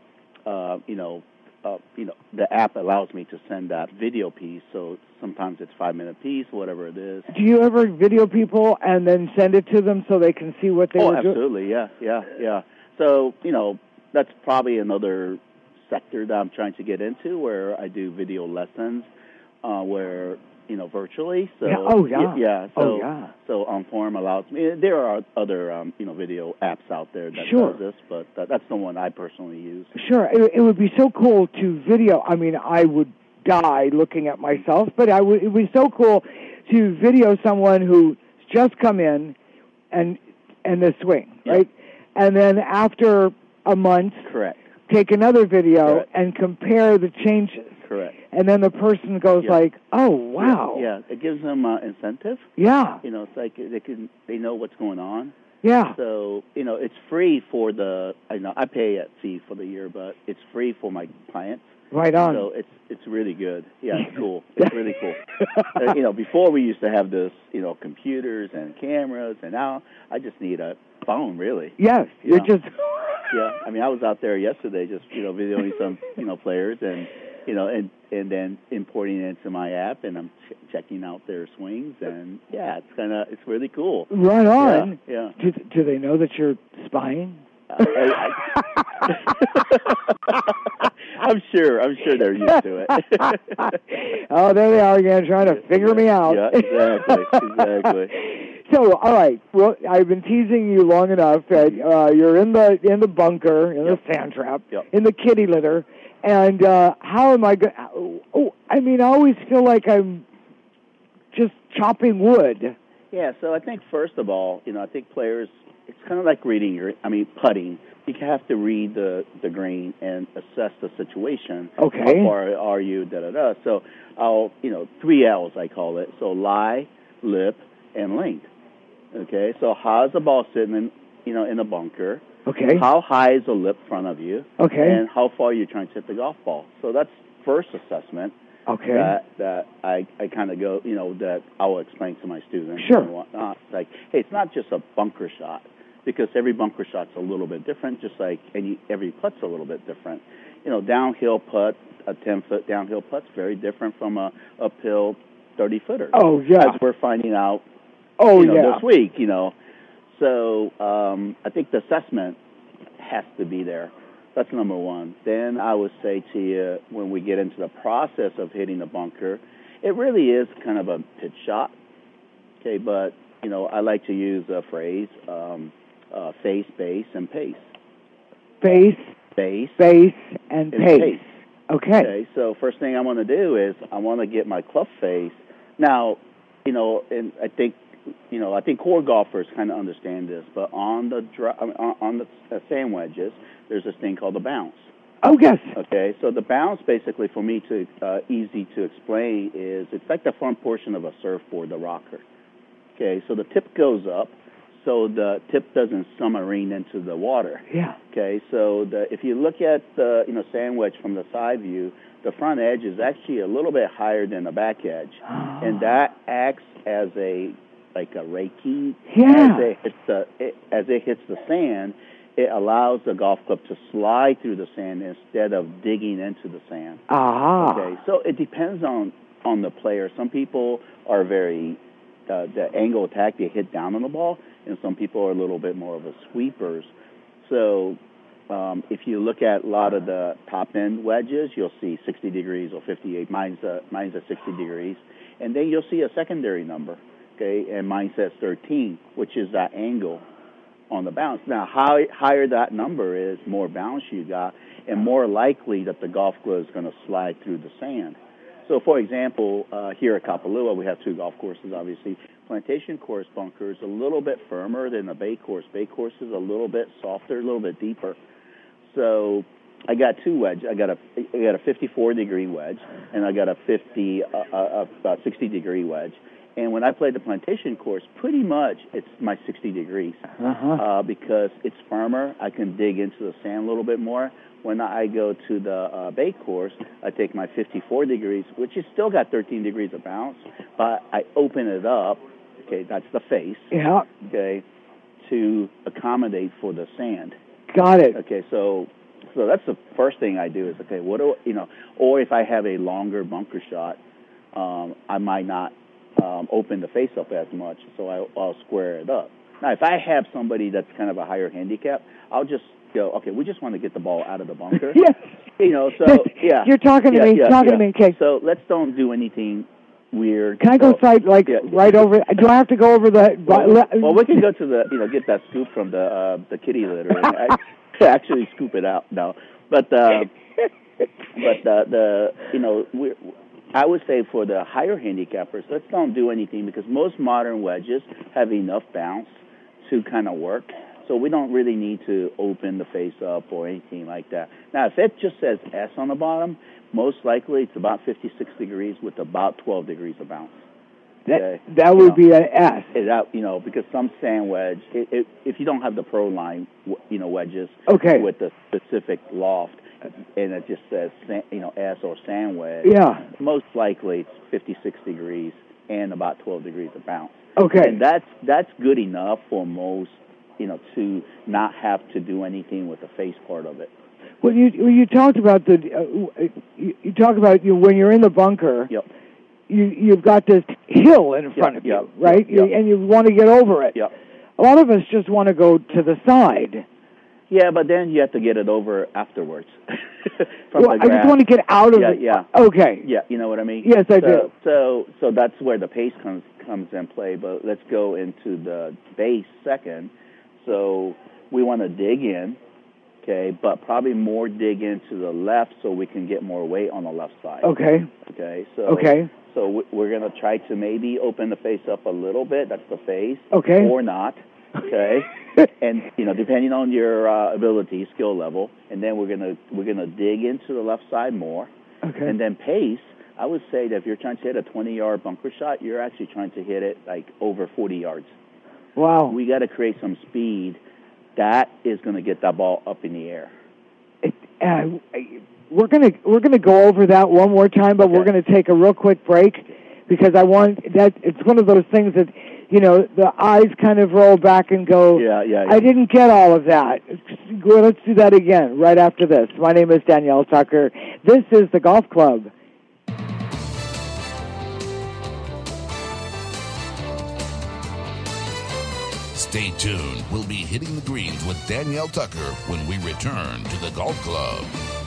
The app allows me to send that video piece, so sometimes it's 5-minute piece, whatever it is. Do you ever video people and then send it to them so they can see what they were doing? Oh, absolutely, yeah. So, that's probably another sector that I'm trying to get into, where I do video lessons, where virtually. So So OnForm allows me. There are other video apps out there that does this, but that's the one I personally use. Sure, it would be so cool to video. I mean, I would die looking at myself, but it would be so cool to video someone who's just come in and the swing, right? And then after a month, correct, take another video correct, and compare the changes. Correct. And then the person goes like, "Oh, wow." Yeah, it gives them incentive. Yeah. It's like they know what's going on. Yeah. So, it's free for I pay a fee for the year, but it's free for my clients. Right on. So it's really good. Yeah, it's cool. It's really cool. Before we used to have this, computers and cameras, and now I just need a phone, really. Yes, you're just. Yeah, I mean, I was out there yesterday just videoing some players and and then importing it into my app, and I'm checking out their swings, and it's really cool. Right on. Yeah. Do they know that you're spying? I'm sure they're used to it. Oh, there they are again, trying to figure me out. Yeah, exactly. So, all right. Well, I've been teasing you long enough. You're in the bunker, in the sand trap, in the kitty litter, and how am I going? I always feel like I'm just chopping wood. Yeah. So I think first of all, I think players. It's kind of like putting. You have to read the green and assess the situation. Okay. How far are you? Da-da-da. So I'll, 3 L's I call it. So lie, lip, and length. Okay. So how's the ball sitting in a bunker? Okay. How high is the lip front of you? Okay. And how far are you trying to hit the golf ball? So that's first assessment. Okay. That I kind of go, that I will explain to my students. Sure. And whatnot. Like, hey, it's not just a bunker shot, because every bunker shot's a little bit different, just like every putt's a little bit different. Downhill putt, a 10-foot downhill putt's very different from a uphill 30-footer. Oh, yeah. As we're finding out this week, So I think the assessment has to be there. That's number one. Then I would say to you, when we get into the process of hitting the bunker, it really is kind of a pitch shot. Okay, but, I like to use a phrase, face, base, and pace. Face, base, and pace. Okay. So first thing I want to do is I want to get my club face. Now, and I think core golfers kind of understand this, but on the sand wedges, there's this thing called the bounce. Oh, yes. Okay, so the bounce, basically, for me to easy to explain, is it's like the front portion of a surfboard, the rocker. Okay, so the tip goes up, so the tip doesn't submarine into the water. Yeah. Okay, so if you look at the sand wedge from the side view, the front edge is actually a little bit higher than the back edge, and that acts as a raking. Yeah. As it hits the sand, it allows the golf club to slide through the sand instead of digging into the sand. Okay, so it depends on the player. Some people are very the angle attack, they hit down on the ball, and some people are a little bit more of a sweepers. So if you look at a lot of the top end wedges, you'll see 60 degrees or 58. Mine's a 60 degrees, and then you'll see a secondary number. Okay, and mine says 13, which is that angle on the bounce. Now, higher that number is, more bounce you got, and more likely that the golf club is going to slide through the sand. So, for example, here at Kapalua, we have 2 golf courses, obviously. Plantation course bunker is a little bit firmer than the Bay course. Bay course is a little bit softer, a little bit deeper. So I got 2 wedges. I got a 54-degree wedge, and I got a 60-degree wedge. And when I play the plantation course, pretty much it's my 60 degrees because it's firmer. I can dig into the sand a little bit more. When I go to the bay course, I take my 54 degrees, which is still got 13 degrees of bounce, but I open it up. Okay, that's the face. Yeah. Okay, to accommodate for the sand. Got it. Okay, so that's the first thing I do is, okay, what do you know? Or if I have a longer bunker shot, I might not open the face up as much, so I'll square it up. Now, if I have somebody that's kind of a higher handicap, I'll just go, okay, we just want to get the ball out of the bunker. Yes. You know, so, yeah. You're talking to me. Talking to me, okay. So let's don't do anything weird. Can I go right over? Do I have to go over the? Well, we can go to the, get that scoop from the kitty litter and actually scoop it out. No, but I would say for the higher handicappers, let's don't do anything because most modern wedges have enough bounce to kind of work. So we don't really need to open the face up or anything like that. Now, if it just says S on the bottom, most likely it's about 56 degrees with about 12 degrees of bounce. That would be an S. Because some sand wedge, if you don't have the Pro Line, wedges with the specific loft, and it just says, S or sand wedge, most likely it's 56 degrees and about 12 degrees of bounce. Okay. And that's good enough for most, to not have to do anything with the face part of it. Well, you talked about you talk about when you're in the bunker. Yep. You've got this hill in front of you, right? Yep. And you want to get over it. Yep. A lot of us just want to go to the side. Yeah, but then you have to get it over afterwards. I just want to get out of it. Yeah. Okay. Yeah, you know what I mean? Yes, I do. So that's where the pace comes in play. But let's go into the base second. So we want to dig in, okay, but probably more dig into the left so we can get more weight on the left side. Okay. Okay. So we're going to try to maybe open the face up a little bit. That's the face. Okay. Or not. Okay. And depending on your ability, skill level, and then we're gonna dig into the left side more. Okay. And then pace. I would say that if you're trying to hit a 20-yard bunker shot, you're actually trying to hit it like over 40 yards. Wow. We got to create some speed. That is going to get that ball up in the air. We're gonna go over that one more time, but we're going to take a real quick break because I want that. It's one of those things that the eyes kind of roll back and go. Yeah. I didn't get all of that. Let's do that again right after this. My name is Danielle Tucker. This is the Golf Club. Stay tuned. We'll be hitting the greens with Danielle Tucker when we return to the Golf Club.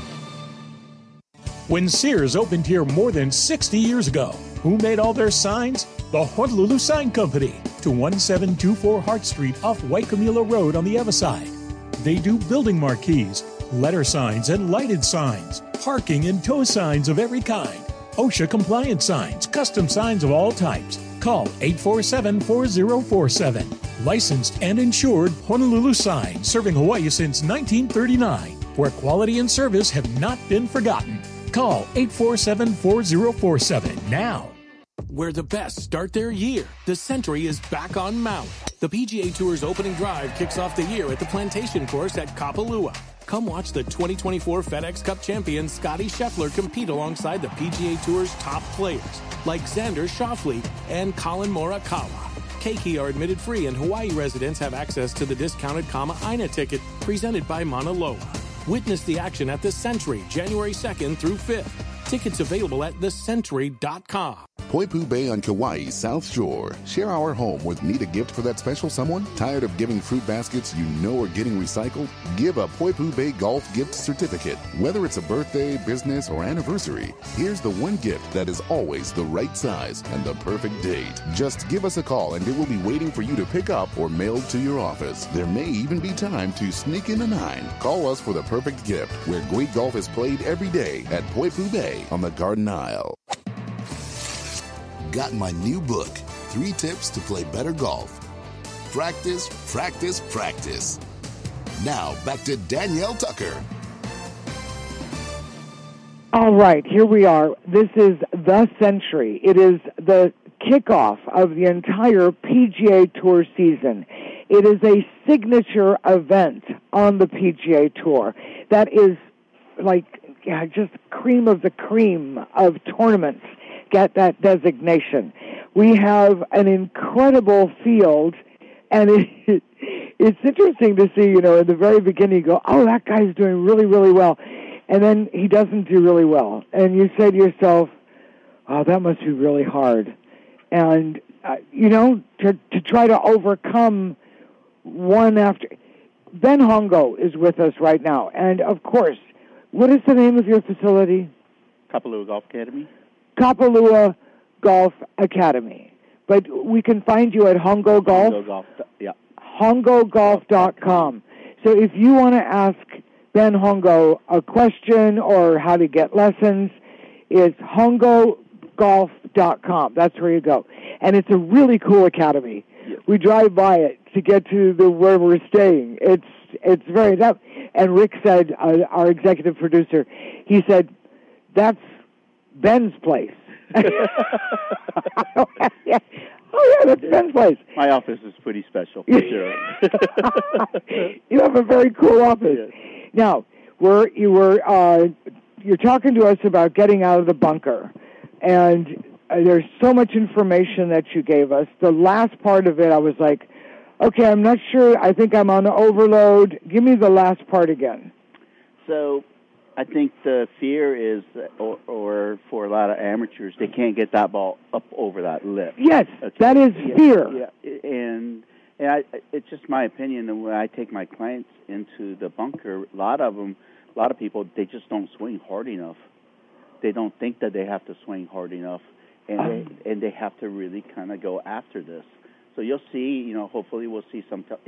When Sears opened here more than 60 years ago, who made all their signs? The Honolulu Sign Company, to 1724 Hart Street off Waikimula Road on the other side. They do building marquees, letter signs and lighted signs, parking and tow signs of every kind, OSHA compliant signs, custom signs of all types. Call 847-4047. Licensed and insured Honolulu Sign, serving Hawaii since 1939, where quality and service have not been forgotten. Call 847-4047 now. Where the best start their year, the Century is back on Maui. The PGA Tour's opening drive kicks off the year at the Plantation Course at Kapalua. Come watch the 2024 FedEx Cup champion Scottie Scheffler compete alongside the PGA Tour's top players like Xander Schauffele and Colin Morikawa. Keiki are admitted free, and Hawaii residents have access to the discounted Kama-Aina ticket presented by Mauna Loa. Witness the action at the Century, January 2nd through 5th. Tickets available at thecentury.com. Poipu Bay on Kauai's South Shore. Share our home with need a gift for that special someone? Tired of giving fruit baskets you know are getting recycled? Give a Poipu Bay Golf gift certificate. Whether it's a birthday, business, or anniversary, here's the one gift that is always the right size and the perfect date. Just give us a call and it will be waiting for you to pick up or mailed to your office. There may even be time to sneak in a 9. Call us for the perfect gift, where great golf is played every day at Poipu Bay on the Garden Isle. Got my new book, 3 Tips to Play Better Golf. Practice, practice, practice. Now, back to Danielle Tucker. All right, here we are. This is the Century. It is the kickoff of the entire PGA Tour season. It is a signature event on the PGA Tour that is like just cream of the cream of tournaments get that designation. We have an incredible field, and it's interesting to see, in the very beginning you go, oh, that guy's doing really, really well. And then he doesn't do really well. And you say to yourself, oh, that must be really hard. And, to try to overcome one after. Ben Hongo is with us right now. And, of course, what is the name of your facility? Kapalua Golf Academy. Kapalua Golf Academy. But we can find you at Hongo Golf. Hongo Golf, yeah. HongoGolf.com. So if you want to ask Ben Hongo a question or how to get lessons, it's HongoGolf.com. That's where you go. And it's a really cool academy. Yes. We drive by it to get to where we're staying. It's very tough. And Rick said, our executive producer, he said, that's Ben's place. Yeah. Oh, yeah, that's Ben's place. My office is pretty special, for sure. You have a very cool office. Yes. Now, you're talking to us about getting out of the bunker, and there's so much information that you gave us. The last part of it, I was like, okay, I'm not sure. I think I'm on overload. Give me the last part again. So I think the fear is, or for a lot of amateurs, they can't get that ball up over that lip. Yes, okay. That is fear. Yeah, and it's just my opinion. And when I take my clients into the bunker, a lot of people, they just don't swing hard enough. They don't think that they have to swing hard enough, and they have to really kind of go after this. So you'll see, hopefully we'll see some of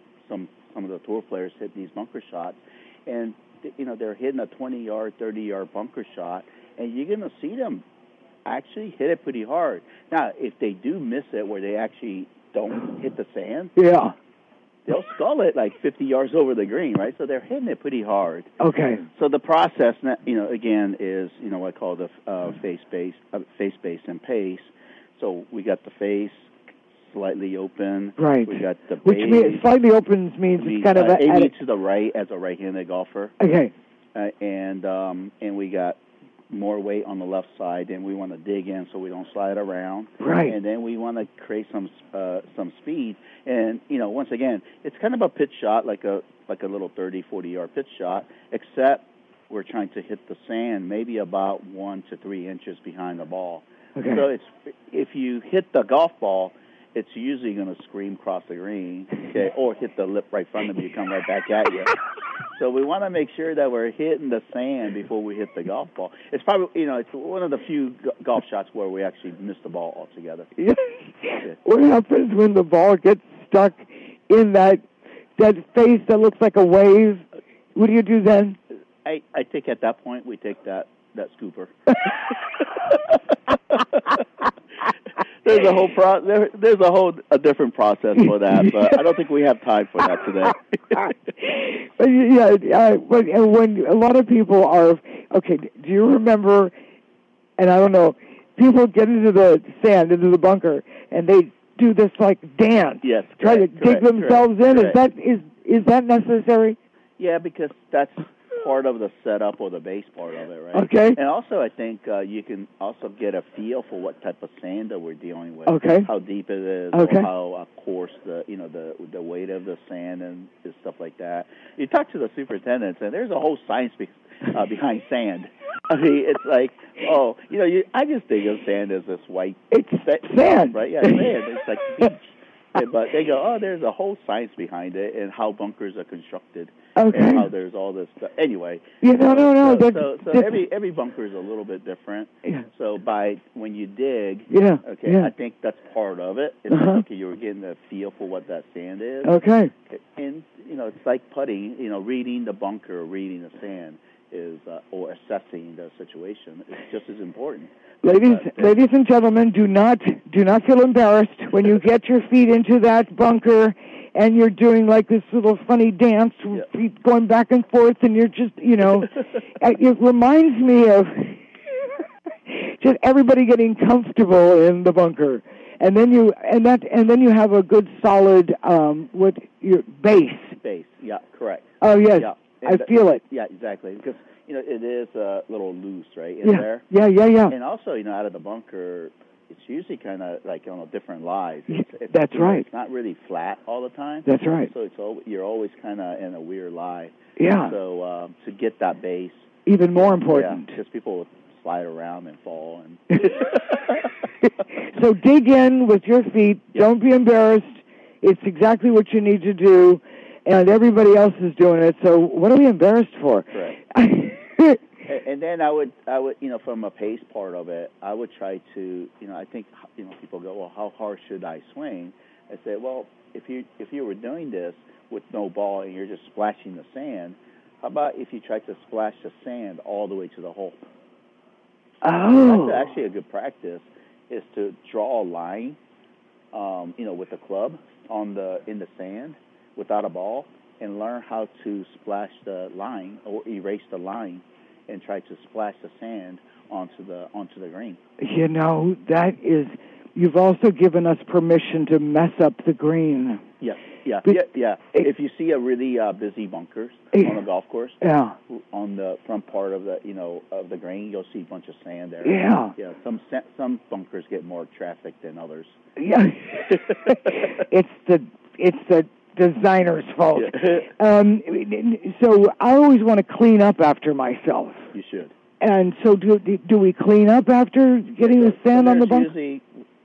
the tour players hit these bunker shots, and they're hitting a 20-yard, 30-yard bunker shot, and you're going to see them actually hit it pretty hard. Now, if they do miss it where they actually don't hit the sand, yeah, they'll skull it like 50 yards over the green, right? So they're hitting it pretty hard. Okay. So the process, again, is what I call the face base and pace. So we got the face slightly open. Right. We got the base. Which means slightly open means it's kind of to the right as a right-handed golfer. Okay. And we got more weight on the left side, and we want to dig in so we don't slide around. Right. And then we want to create some speed. And once again, it's kind of a pitch shot, like a little 30, 40-yard pitch shot, except we're trying to hit the sand maybe about 1 to 3 inches behind the ball. Okay. So if you hit the golf ball, it's usually going to scream across the green, okay, or hit the lip right front of you, come right back at you. So we want to make sure that we're hitting the sand before we hit the golf ball. It's probably, it's one of the few golf shots where we actually miss the ball altogether. Yeah. What happens when the ball gets stuck in that face that looks like a wave? What do you do then? I think at that point we take that scooper. There's a different process for that, but I don't think we have time for that today. But when a lot of people are, okay, do you remember, and I don't know, people get into the sand, into the bunker, and they do this like dance. Yes. Try to dig themselves in. Correct. Is that necessary? Yeah, because that's part of the setup or the base part of it, right? Okay. And also, I think you can also get a feel for what type of sand that we're dealing with. Okay. How deep it is, okay. Or how coarse the weight of the sand and stuff like that. You talk to the superintendents, and there's a whole science behind sand. I mean, it's like, I just think of sand as this white. It's sand, right? Yeah, sand. It's like beach. But they go, there's a whole science behind it and how bunkers are constructed. Okay. And how there's all this stuff. Anyway. Yeah, no. So every bunker is a little bit different. Yeah. So when you dig, yeah. Okay, yeah. I think that's part of it. It's okay, you were getting a feel for what that sand is. Okay. And, it's like putting, reading the bunker or reading the sand is, or assessing the situation is just as important. Ladies and gentlemen, do not feel embarrassed when you get your feet into that bunker and you're doing like this little funny dance, feet going back and forth, and you're just, it reminds me of just everybody getting comfortable in the bunker. And then you have a good solid your base. Base, yeah, correct. Oh yes, yeah. I feel it. Yeah, exactly. Because it is a little loose, right, in yeah. there. Yeah. And also, out of the bunker, it's usually kind of like on a different lies. That's right. It's not really flat all the time. That's right. So you're always kind of in a weird lie. Yeah. So to get that base, even more important. Yeah, because people slide around and fall. And So dig in with your feet. Yep. Don't be embarrassed. It's exactly what you need to do, and everybody else is doing it. So what are we embarrassed for? Right. And then I would, from a pace part of it, I would try to, I think, people go, well, how hard should I swing? I say, well, if you were doing this with no ball and you're just splashing the sand, how about if you try to splash the sand all the way to the hole? Oh. That's actually a good practice, is to draw a line, with the club in the sand without a ball, and learn how to splash the line or erase the line, and try to splash the sand onto the green. That is. You've also given us permission to mess up the green. Yeah. If you see a really busy bunkers on a golf course, on the front part of the of the green, you'll see a bunch of sand there. Yeah. Yeah. Some bunkers get more traffic than others. Yeah. It's the designer's fault. Yeah. So I always want to clean up after myself. You should. And so do we clean up after getting the sand on the bunker?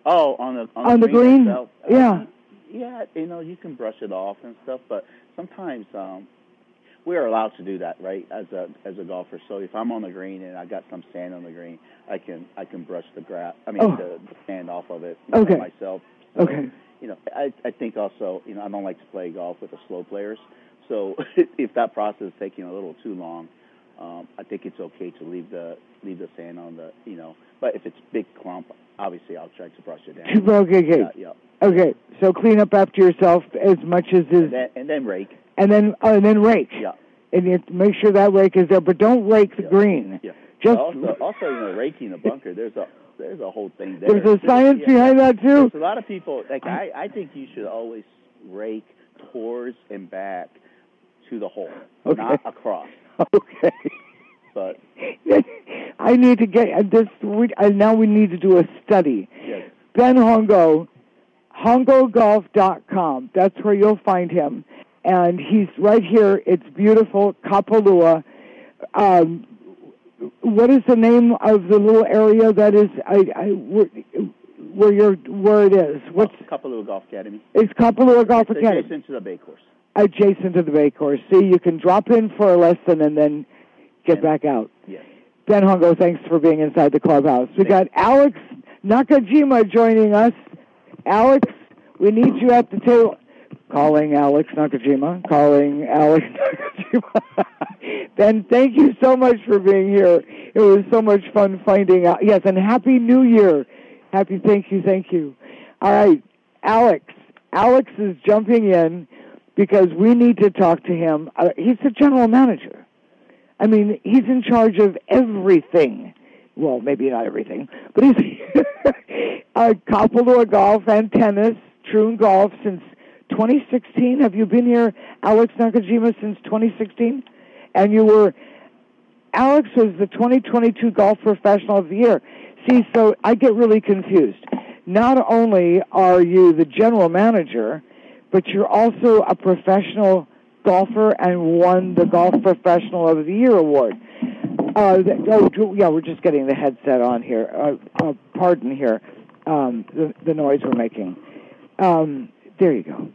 On the green? Itself. Yeah. Yeah, you can brush it off and stuff, but sometimes we are allowed to do that, right? As a golfer. So if I'm on the green and I got some sand on the green, I can brush the sand off of it myself. So, okay. I think also, I don't like to play golf with the slow players. So if that process is taking a little too long, I think it's okay to leave the sand on the, But if it's big clump, obviously I'll try to brush it down. Okay. Yeah. Okay, so clean up after yourself as much as is. And then rake. And then rake. Yeah. And you make sure that rake is there, but don't rake the green. Yeah. Just also, raking a bunker. There's a whole thing there. There's a science behind that too. There's a lot of people. Like I think you should always rake towards and back to the hole, not across. Okay. But I need to get this. Now we need to do a study. Yes. Ben Hongo. HongoGolf.com. That's where you'll find him. And he's right here. It's beautiful, Kapalua. What is the name of the little area that is where it is? What's Kapalua Golf Academy? It's Kapalua Golf Academy. Adjacent to the Bay Course. Adjacent to the Bay Course. See, you can drop in for a lesson and then get back out. Yes. Ben Hongo, thanks for being inside the clubhouse. We got Alex Nakajima joining us. Alex, we need you at the table. Calling Alex Nakajima. Ben, thank you so much for being here. It was so much fun finding out. Yes, and Happy New Year. Thank you. All right, Alex. Alex is jumping in because we need to talk to him. He's the general manager. I mean, he's in charge of everything. Well, maybe not everything, but he's Kapalua Golf and Tennis, Troon Golf since 2016. Have you been here, Alex Nakajima, since 2016? And Alex was the 2022 Golf Professional of the Year. See, so I get really confused. Not only are you the general manager, but you're also a professional golfer and won the Golf Professional of the Year award. We're just getting the headset on here. Pardon here, the noise we're making. There you go.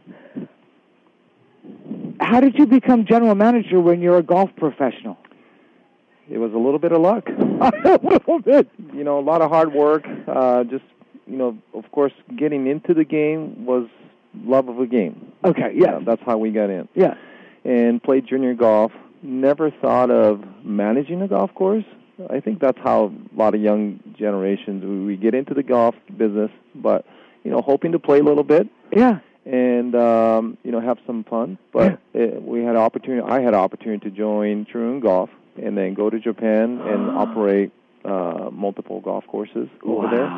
How did you become general manager when you're a golf professional? It was a little bit of luck. A little bit. A lot of hard work. Of course, getting into the game was love of a game. Okay, yeah. That's how we got in. Yeah. And played junior golf. Never thought of managing a golf course. I think that's how a lot of young generations, we get into the golf business, but, hoping to play a little bit. Yeah. And, have some fun. But I had an opportunity to join Troon Golf and then go to Japan and operate multiple golf courses over there.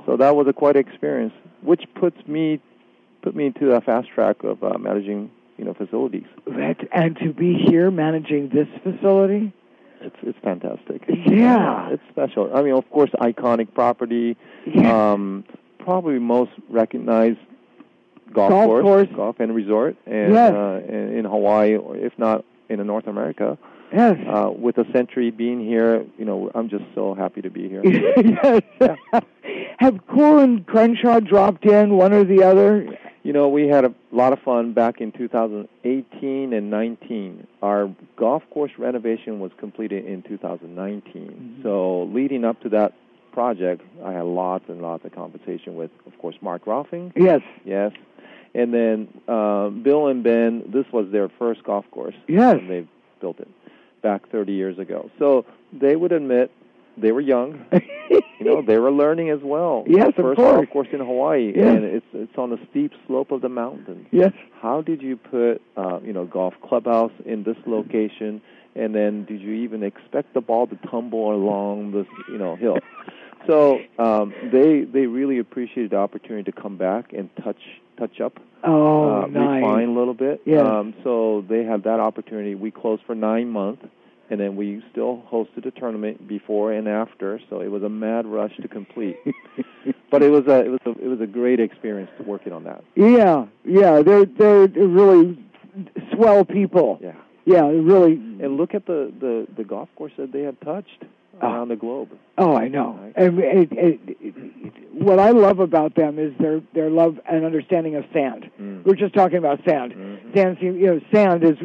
So that was a quite experience, which put me into a fast track of managing, facilities. And to be here managing this facility, it's fantastic. Yeah, it's special. I mean, of course, iconic property. Yeah. Probably most recognized golf course, golf and resort, and in Hawaii, or if not in North America. Yes. With the Century being here, I'm just so happy to be here. Yes. Yeah. Have Core and Crenshaw dropped in, one or the other? We had a lot of fun back in 2018 and 19. Our golf course renovation was completed in 2019. Mm-hmm. So leading up to that project, I had lots and lots of conversation with, of course, Mark Rolfing. Yes. Yes. And then Bill and Ben, this was their first golf course. Yes. And they built it back 30 years ago. So they would admit they were young. They were learning as well. Yes, first of course. Golf course in Hawaii, yes. And it's on the steep slope of the mountain. Yes. How did you put golf clubhouse in this location, and then did you even expect the ball to tumble along this hill? So they really appreciated the opportunity to come back and touch up. Oh, nice. Refine a little bit. Yeah. So they had that opportunity. We closed for 9 months. And then we still hosted a tournament before and after, so it was a mad rush to complete. But it was a great experience working on that. Yeah, they're really swell people. Yeah, really. And look at the golf course that they have touched around the globe. Oh, I know. Right. And what I love about them is their love and understanding of sand. Mm. We're just talking about sand. Mm-hmm. Sand is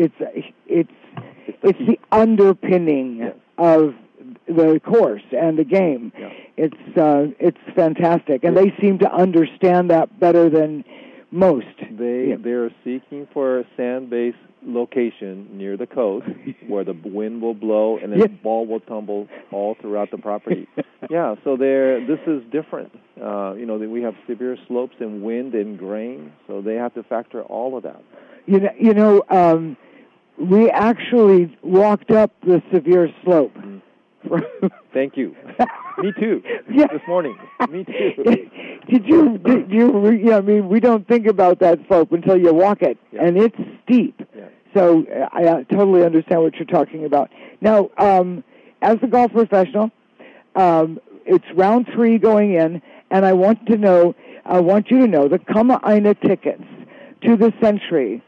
it's the underpinning of the course and the game. Yeah. It's fantastic, and they seem to understand that better than most. They're seeking for a sand-based location near the coast where the wind will blow and then the ball will tumble all throughout the property. Yeah, so this is different. We have severe slopes and wind and grain, so they have to factor all of that. We actually walked up the severe slope. Thank you. Me too. Yeah. This morning. Me too. Did you? Yeah, I mean, we don't think about that slope until you walk it, and it's steep. Yeah. So I totally understand what you're talking about. Now, as a golf professional, it's round 3 going in, and I want you to know the Kama'aina tickets to the Century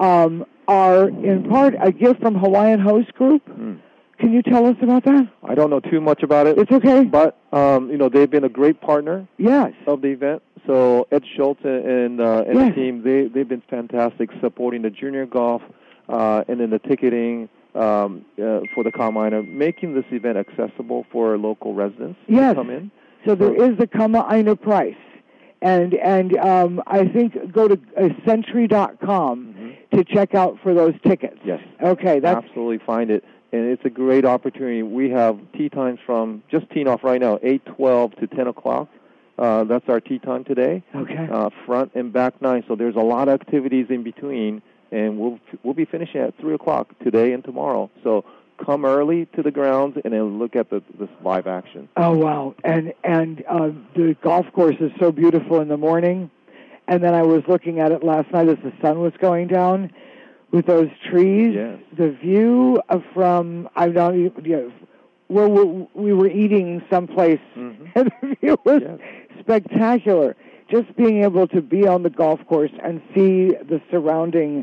are in part a gift from Hawaiian Host Group. Mm. Can you tell us about that? I don't know too much about it. It's okay. But, they've been a great partner of the event. So Ed Schultz and the team, they've been fantastic supporting the junior golf and then the ticketing for the Kama'aina, making this event accessible for local residents to come in. So there is the Kama'aina price. And I think go to century.com to check out for those tickets. Yes. Okay, that's absolutely find it. And it's a great opportunity. We have tee times from just teeing off right now, 8:12 to 10 o'clock. That's our tee time today. Okay. Front and back 9. So there's a lot of activities in between, and we'll be finishing at 3 o'clock today and tomorrow. So come early to the grounds and then look at this live action. Oh wow! And the golf course is so beautiful in the morning, and then I was looking at it last night as the sun was going down, with those trees. Yes. The view from where we were eating someplace, and the view was spectacular. Just being able to be on the golf course and see the surrounding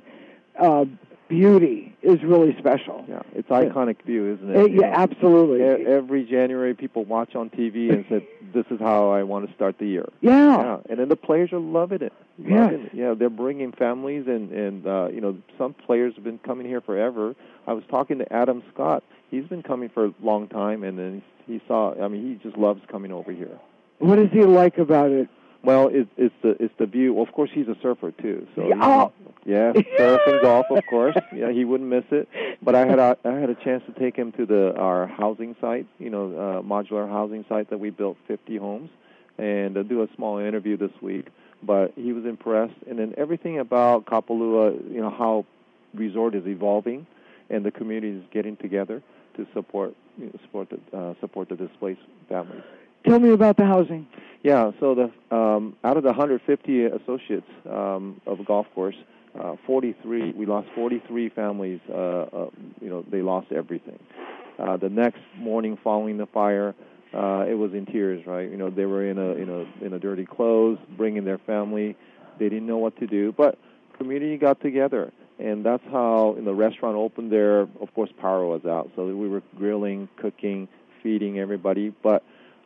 beauty is really special. Yeah, it's iconic view, isn't it? Yeah, absolutely. Every January, people watch on TV and said, "This is how I want to start the year." Yeah. And then the players are loving it. Yeah, they're bringing families, and some players have been coming here forever. I was talking to Adam Scott. He's been coming for a long time, and then he just loves coming over here. What does he like about it? Well, it's the view. Of course, he's a surfer too. So surf and golf, of course. Yeah, he wouldn't miss it. But I had a chance to take him to our housing site, modular housing site that we built 50 homes, and do a small interview this week. But he was impressed, and then everything about Kapalua, how resort is evolving, and the community is getting together to support the displaced families. Tell me about the housing. Yeah, so the out of the 150 associates of a golf course, 43, we lost 43 families. They lost everything. The next morning following the fire, it was in tears, right? They were in a dirty clothes, bringing their family. They didn't know what to do, but community got together, and that's how the restaurant opened there. Of course, power was out, so we were grilling, cooking, feeding everybody. But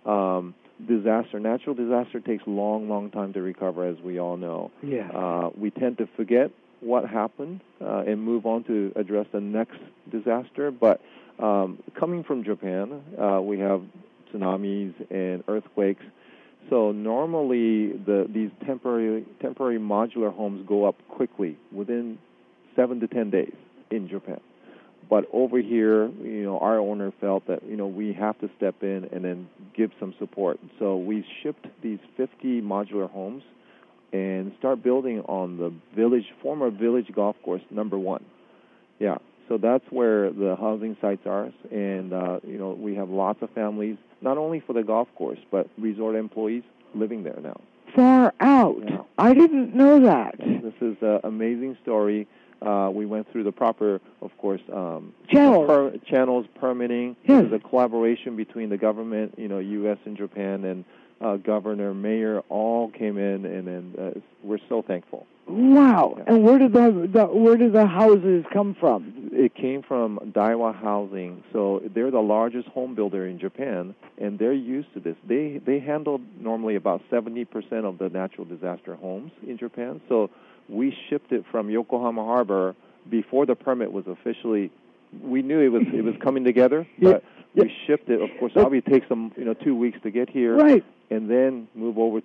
natural disaster takes a long time to recover, as we all know. Yeah. We tend to forget what happened and move on to address the next disaster. But coming from Japan, we have tsunamis and earthquakes. So normally these temporary modular homes go up quickly, within 7 to 10 days in Japan. But over here, our owner felt that, we have to step in and then give some support. So we shipped these 50 modular homes and start building on the former village golf course, number 1. Yeah, so that's where the housing sites are. And, we have lots of families, not only for the golf course, but resort employees living there now. Far out. Yeah. I didn't know that. This is an amazing story. We went through the proper, of course, channels, permitting. Yes. There's a collaboration between the government, U.S. and Japan, and governor, mayor, all came in, and we're so thankful. Wow! Yeah. And where did the houses come from? It came from Daiwa Housing. So they're the largest home builder in Japan, and they're used to this. They handle normally about 70% of the natural disaster homes in Japan. So we shipped it from Yokohama Harbor before the permit was officially. We knew it was coming together, but we shipped it. Of course, probably takes them 2 weeks to get here, right? And then move over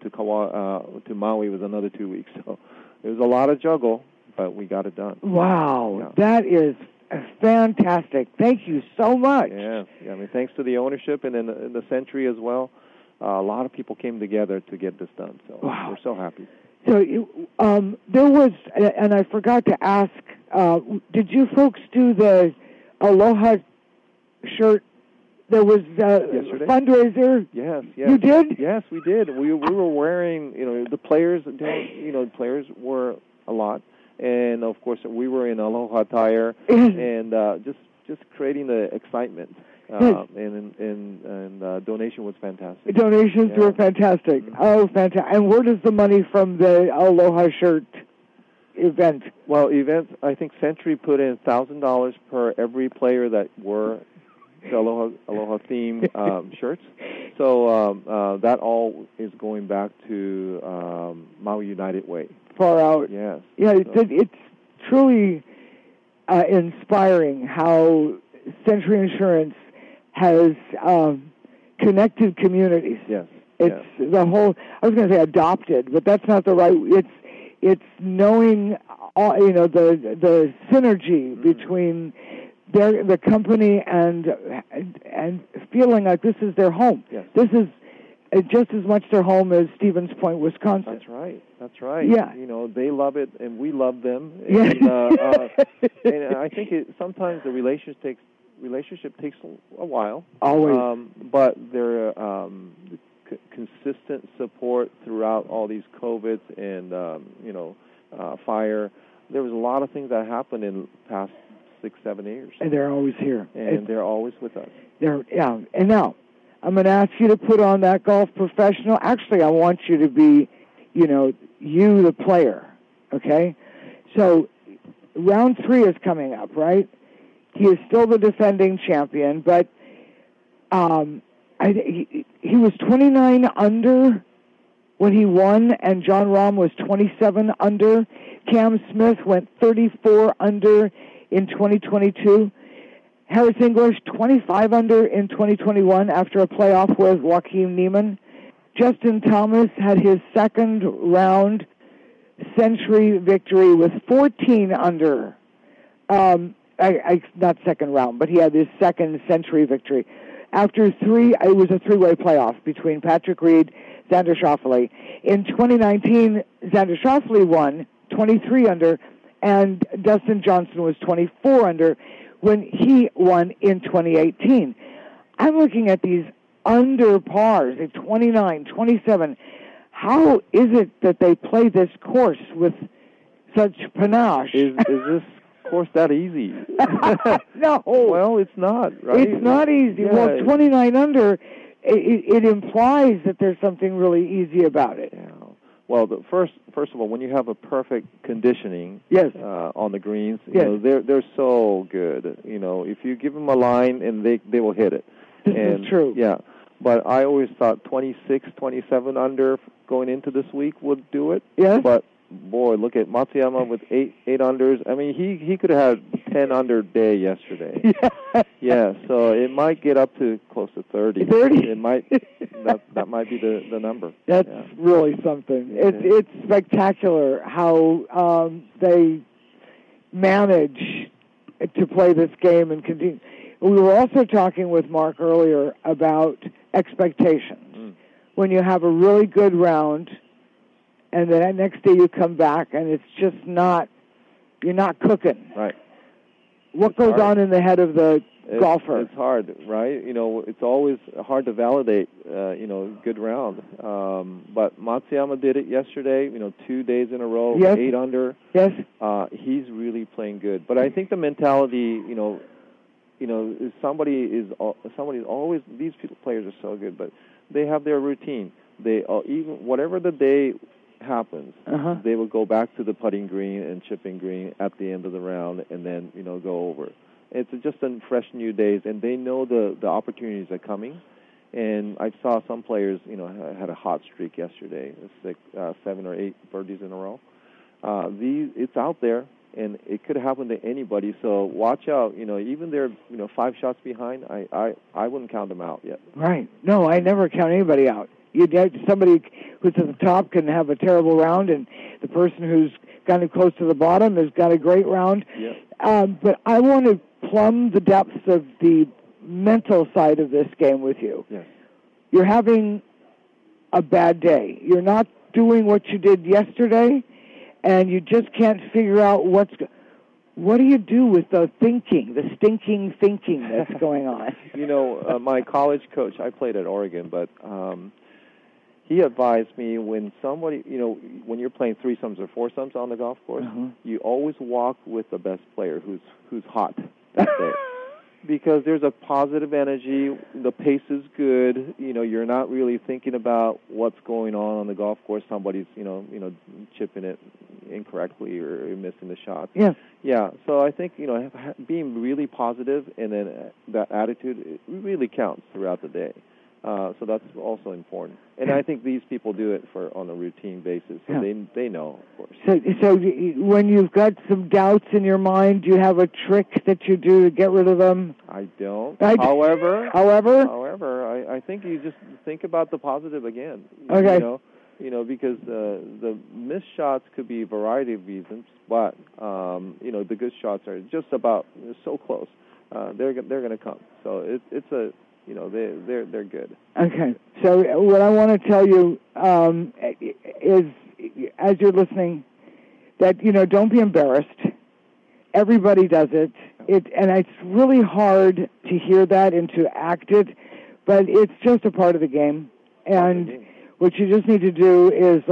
to Maui was another 2 weeks. So it was a lot of juggle, but we got it done. Wow, yeah. That is fantastic! Thank you so much. Yeah. I mean, thanks to the ownership and in the Century as well. A lot of people came together to get this done. So we're so happy. So there was, and I forgot to ask, did you folks do the Aloha shirt? There was yesterday? Fundraiser. Yes. You did? Yes, we did. We were wearing, the players, players were a lot, and of course we were in Aloha attire, and just creating the excitement. And donation was fantastic. Donations were fantastic. Oh, fantastic! And where does the money from the Aloha shirt event? Well, I think Century put in $1,000 per every player that wore the Aloha theme shirts. So that all is going back to Maui United Way. Far out. Yes. Yeah, it's truly inspiring how Century Insurance has connected communities. Yes. It's the whole, I was going to say adopted, but that's not the right, it's knowing all, the synergy between the company and feeling like this is their home. Yes. This is just as much their home as Stevens Point, Wisconsin. That's right. Yeah. They love it, and we love them. Yeah. And I think sometimes the relationship takes a while. Always. But their consistent support throughout all these COVIDs and fire. There was a lot of things that happened in the past 6-7 years. And they're always here. And they're always with us. And now, I'm going to ask you to put on that golf professional. Actually, I want you to be, you the player, okay? So, round 3 is coming up, right? He is still the defending champion, but he was 29 under when he won, and John Rahm was 27 under. Cam Smith went 34 under in 2022. Harris English, 25 under in 2021 after a playoff with Joaquin Niemann. Justin Thomas had his second round Century victory with 14 under. Not second round, but he had his second Century victory. After it was a 3-way playoff between Patrick Reed, Xander Schauffele. In 2019, Xander Schauffele won 23 under, and Dustin Johnson was 24 under when he won in 2018. I'm looking at these under pars at 29, 27. How is it that they play this course with such panache? Is this course that easy? No. Well, it's not, right? It's not easy. Yeah. Well, 29 under, it implies that there's something really easy about it. Yeah. Well, first of all, when you have a perfect conditioning, yes, on the greens, you yes, know, they're so good. You know, if you give them a line and they will hit it. This is true. Yeah. But I always thought 26, 27 under going into this week would do it. Yes. But boy, look at Matsuyama with eight unders. I mean, he could have had 10 under day yesterday. Yeah. Yeah. So it might get up to close to 30. 30. It might. that might be the number. That's really something. It's spectacular how they manage to play this game and continue. We were also talking with Mark earlier about expectations. When you have a really good round, and then the next day you come back and it's just not, you're not cooking. Right. What goes on in the head of the golfer? It's hard, right? You know, it's always hard to validate, good round. But Matsuyama did it yesterday, 2 days in a row, yes, 8 under. Yes. He's really playing good. But I think the mentality, somebody's always, these players are so good, but they have their routine. They even whatever the day happens, they will go back to the putting green and chipping green at the end of the round, and then go over. It's just a fresh new days, and they know the opportunities are coming. And I saw some players, had a hot streak yesterday. It's like 7 or 8 birdies in a row. It's out there, and it could happen to anybody. So watch out. Even they're 5 shots behind. I wouldn't count them out yet. Right. No, I never count anybody out. Somebody who's at the top can have a terrible round, and the person who's kind of close to the bottom has got a great round. Yeah. But I want to plumb the depths of the mental side of this game with you. Yes. You're having a bad day. You're not doing what you did yesterday, and you just can't figure out what do you do with the thinking, the stinking thinking that's going on? My college coach, I played at Oregon, but he advised me when somebody, when you're playing threesomes or foursomes on the golf course, you always walk with the best player who's hot that day. Because there's a positive energy, the pace is good, you're not really thinking about what's going on the golf course. Somebody's, chipping it incorrectly or missing the shot. Yeah. Yeah, so I think, being really positive and then that attitude, it really counts throughout the day. So that's also important. And I think these people do it on a routine basis. So they know, of course. So when you've got some doubts in your mind, do you have a trick that you do to get rid of them? I don't. However, I think you just think about the positive again. Okay. Because the missed shots could be a variety of reasons, but the good shots are just about so close. They're going to come. So it's a they're good. Okay. So what I want to tell you is, as you're listening, that don't be embarrassed. Everybody does it. And it's really hard to hear that and to act it, but it's just a part of the game. And what you just need to do is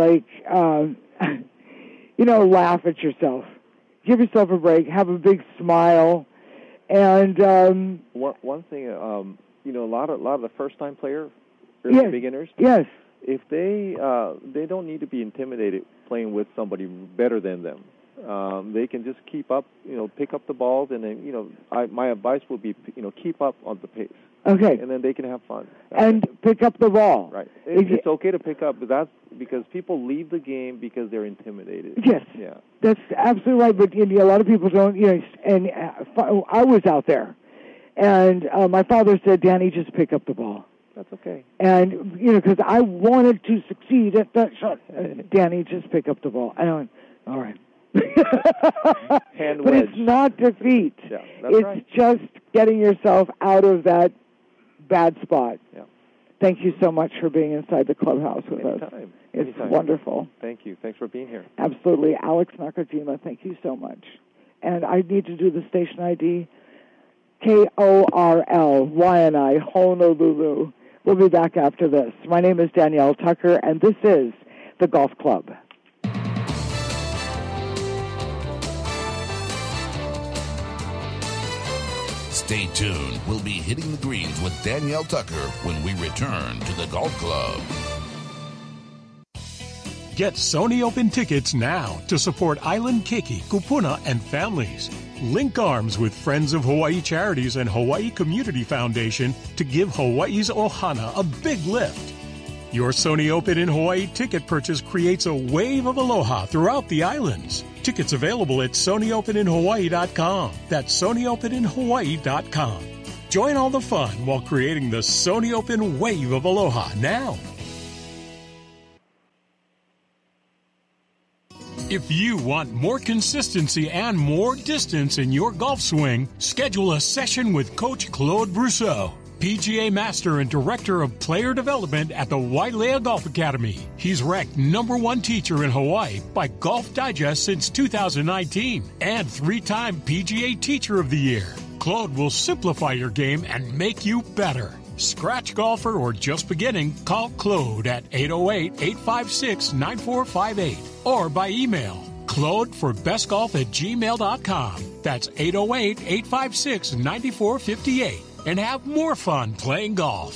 laugh at yourself. Give yourself a break. Have a big smile. And one thing, a lot of the first-time players, yes, beginners. Yes. If they don't need to be intimidated playing with somebody better than them. They can just keep up, pick up the balls, and then, my advice would be, keep up on the pace. Okay. And then they can have fun. And pick up the ball. Right. It's okay to pick up, but that's because people leave the game because they're intimidated. Yes. Yeah. That's absolutely right, but a lot of people don't, and I was out there, and my father said, Danny, just pick up the ball. That's okay. And, because I wanted to succeed at that shot. Danny, just pick up the ball. And I went, all right. Hand but wedge. it's not defeat. Yeah, that's it's right. just getting yourself out of that bad spot. Yeah. Thank you so much for being inside the clubhouse with us. It's Anytime. wonderful. Thank you. Thanks for being here. Absolutely. Alex Nakajima, thank you so much. And I need to do the station ID. KORL, YNI, Honolulu. We'll be back after this. My name is Danielle Tucker, and this is The Golf Club. Stay tuned. We'll be hitting the greens with Danielle Tucker when we return to the Golf Club. Get Sony Open tickets now to support Island Keiki, Kupuna, and families. Link arms with Friends of Hawaii Charities and Hawaii Community Foundation to give Hawaii's Ohana a big lift. Your Sony Open in Hawaii ticket purchase creates a wave of aloha throughout the islands. Tickets available at SonyOpenInHawaii.com. That's SonyOpenInHawaii.com. Join all the fun while creating the Sony Open wave of aloha now. If you want more consistency and more distance in your golf swing, schedule a session with Coach Claude Brousseau, PGA Master and Director of Player Development at the Wailea Golf Academy. He's ranked #1 teacher in Hawaii by Golf Digest since 2019 and 3-time PGA Teacher of the Year. Claude will simplify your game and make you better. Scratch golfer or just beginning, call Claude at 808-856-9458 or by email claudeforbestgolf@gmail.com. That's 808-856-9458 and have more fun playing golf.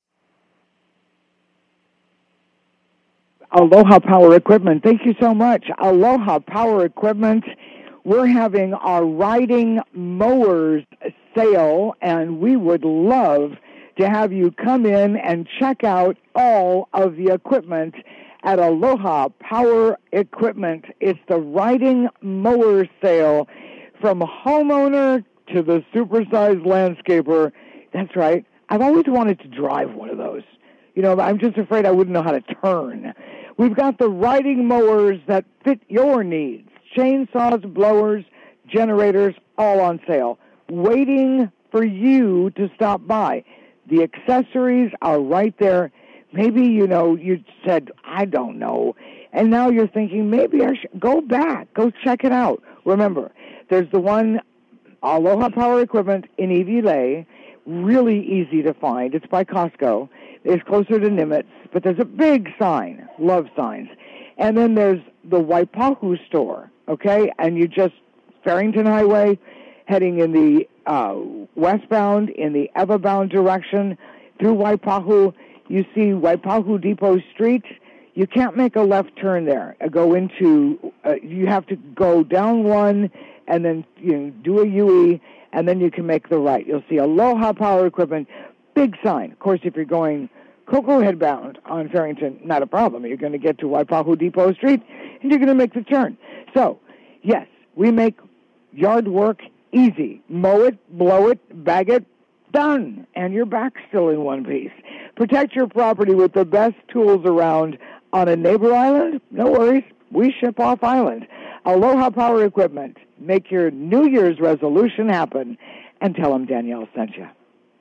Aloha Power Equipment. Thank you so much. Aloha Power Equipment. We're having our riding mowers sale, and we would love to have you come in and check out all of the equipment at Aloha Power Equipment. It's the riding mower sale from homeowner to the supersized landscaper. That's right. I've always wanted to drive one of those. You know, I'm just afraid I wouldn't know how to turn. We've got the riding mowers that fit your needs. Chainsaws, blowers, generators, all on sale. Waiting for you to stop by. The accessories are right there. Maybe, you know, you said, I don't know. And now you're thinking, maybe I should go back. Go check it out. Remember, there's the one, Aloha Power Equipment in Iwilei. Really easy to find. It's by Costco. It's closer to Nimitz. But there's a big sign, love signs. And then there's the Waipahu store, okay? And you just, Farrington Highway, heading in the westbound, in the ever-bound direction, through Waipahu. You see Waipahu Depot Street. You can't make a left turn there. You have to go down one and then do a UE, and then you can make the right. You'll see Aloha Power Equipment, big sign. Of course, if you're going Cocoa Head bound on Farrington, not a problem. You're going to get to Waipahu Depot Street, and you're going to make the turn. So, yes, we make yard work easy. Mow it, blow it, bag it, done. And your back's still in one piece. Protect your property with the best tools around on a neighbor island. No worries. We ship off island. Aloha Power Equipment. Make your New Year's resolution happen. And tell them Danielle sent you.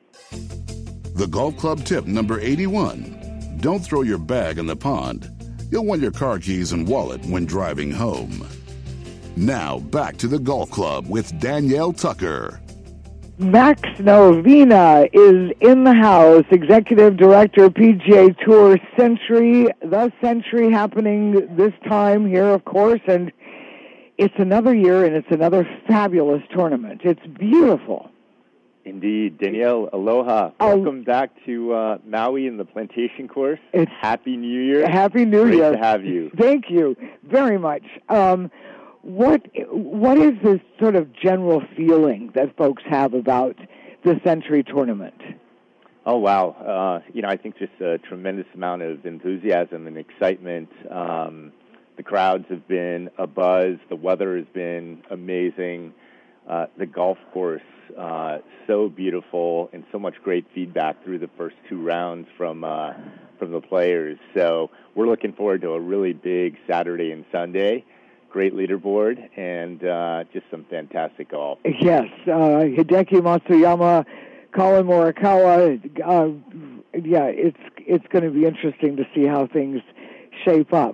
The Golf Club tip number 81. Don't throw your bag in the pond. You'll want your car keys and wallet when driving home. Now, back to the Golf Club with Danielle Tucker. Max Novina is in the house, Executive Director, PGA Tour Century. The Century happening this time here, of course, and it's another year, and it's another fabulous tournament. It's beautiful. Indeed. Danielle, aloha. Welcome back to Maui and the Plantation Course. Happy New Year. Happy New Year. Great to have you. Thank you very much. What is this sort of general feeling that folks have about the Century Tournament? Oh, wow. I think just a tremendous amount of enthusiasm and excitement. The crowds have been abuzz. The weather has been amazing. The golf course, so beautiful, and so much great feedback through the first two rounds from the players. So we're looking forward to a really big Saturday and Sunday. Great leaderboard, and just some fantastic golf. Yes, Hideki Matsuyama, Colin Morikawa. It's going to be interesting to see how things shape up.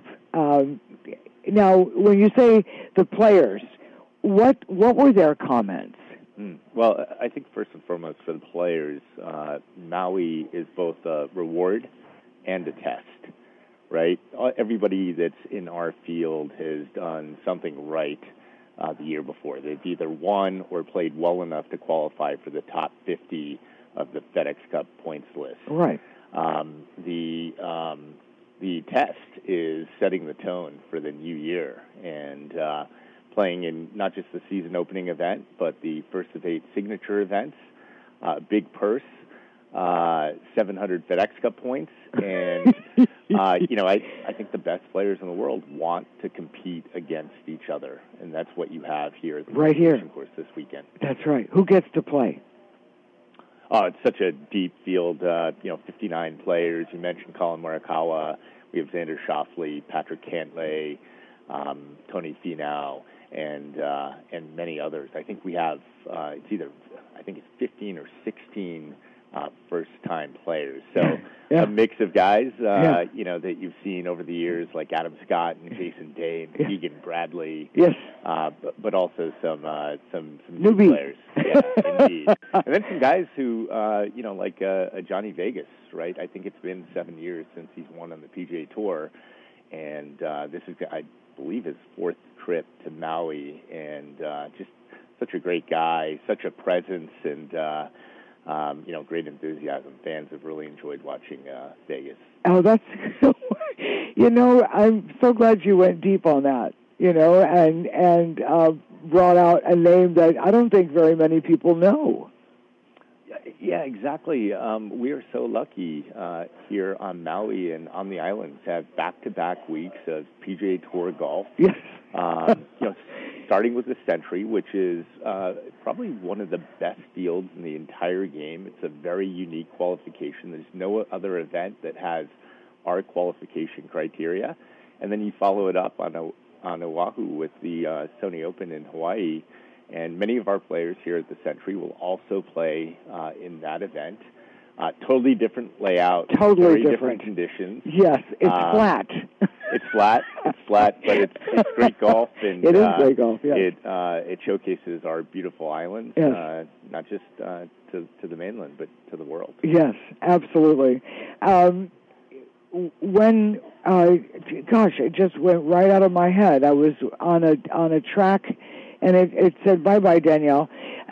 Now, when you say the players, what were their comments? Well, I think first and foremost for the players, Maui is both a reward and a test, right? Everybody that's in our field has done something right the year before. They've either won or played well enough to qualify for the top 50 of the FedEx Cup points list. Right. The test is setting the tone for the new year and playing in not just the season opening event, but the first of 8 signature events, big purse, 700 FedEx Cup points, and I think the best players in the world want to compete against each other, and that's what you have here at the right here course this weekend. That's right. Who gets to play? Oh, it's such a deep field. 59 players. You mentioned Colin Morikawa. We have Xander Schauffele, Patrick Cantlay, Tony Finau, and many others. I think we have it's 15 or 16 first-time players. So a mix of guys, that you've seen over the years, like Adam Scott and Jason Day and Keegan Bradley. Yes. But also some newbie players. Yeah, indeed. And then some guys who, like Johnny Vegas, right? I think it's been 7 years since he's won on the PGA Tour, and this is, I believe, his 4th trip to Maui, and just such a great guy, such a presence, and great enthusiasm. Fans have really enjoyed watching Vegas. Oh, that's I'm so glad you went deep on that. And brought out a name that I don't think very many people know. Yeah, exactly. We are so lucky here on Maui and on the islands to have back-to-back weeks of PGA Tour golf. Yes. Starting with the Century, which is probably one of the best fields in the entire game. It's a very unique qualification. There's no other event that has our qualification criteria. And then you follow it up on Oahu with the Sony Open in Hawaii. And many of our players here at the Century will also play in that event. Totally different layout. Totally very different conditions. Yes, it's flat. It's flat, but it's great golf. And, it is great golf, yeah. It showcases our beautiful islands, yes. Not just to the mainland, but to the world. Yes, absolutely. When, it just went right out of my head. I was on a track, and it said, "Bye-bye, Danielle."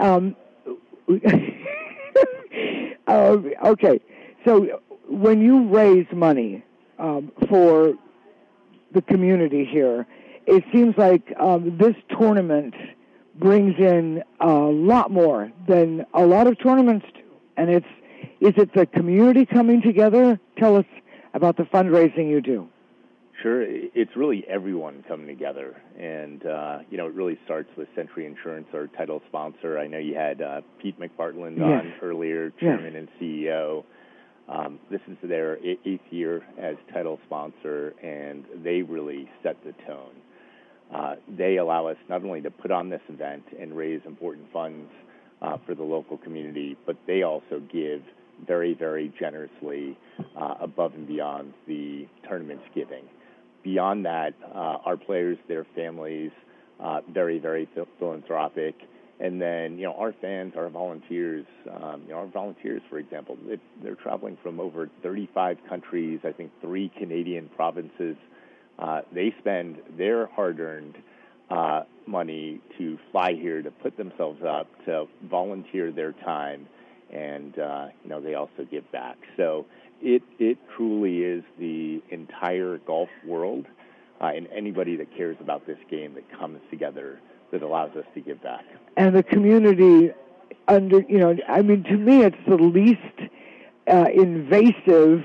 Okay, so when you raise money for the community here, it seems like this tournament brings in a lot more than a lot of tournaments do. And is it the community coming together? Tell us about the fundraising you do. Sure. It's really everyone coming together. And, it really starts with Century Insurance, our title sponsor. I know you had Pete McPartland on earlier, Chairman and CEO. This is their 8th year as title sponsor, and they really set the tone. They allow us not only to put on this event and raise important funds for the local community, but they also give very, very generously above and beyond the tournament's giving. Beyond that, our players, their families, very, very philanthropic. And then, our fans, our volunteers, for example, they're traveling from over 35 countries, I think 3 Canadian provinces. They spend their hard-earned money to fly here, to put themselves up, to volunteer their time, and, they also give back. So it truly is the entire golf world and anybody that cares about this game that comes together that allows us to give back. And the community, to me, it's the least invasive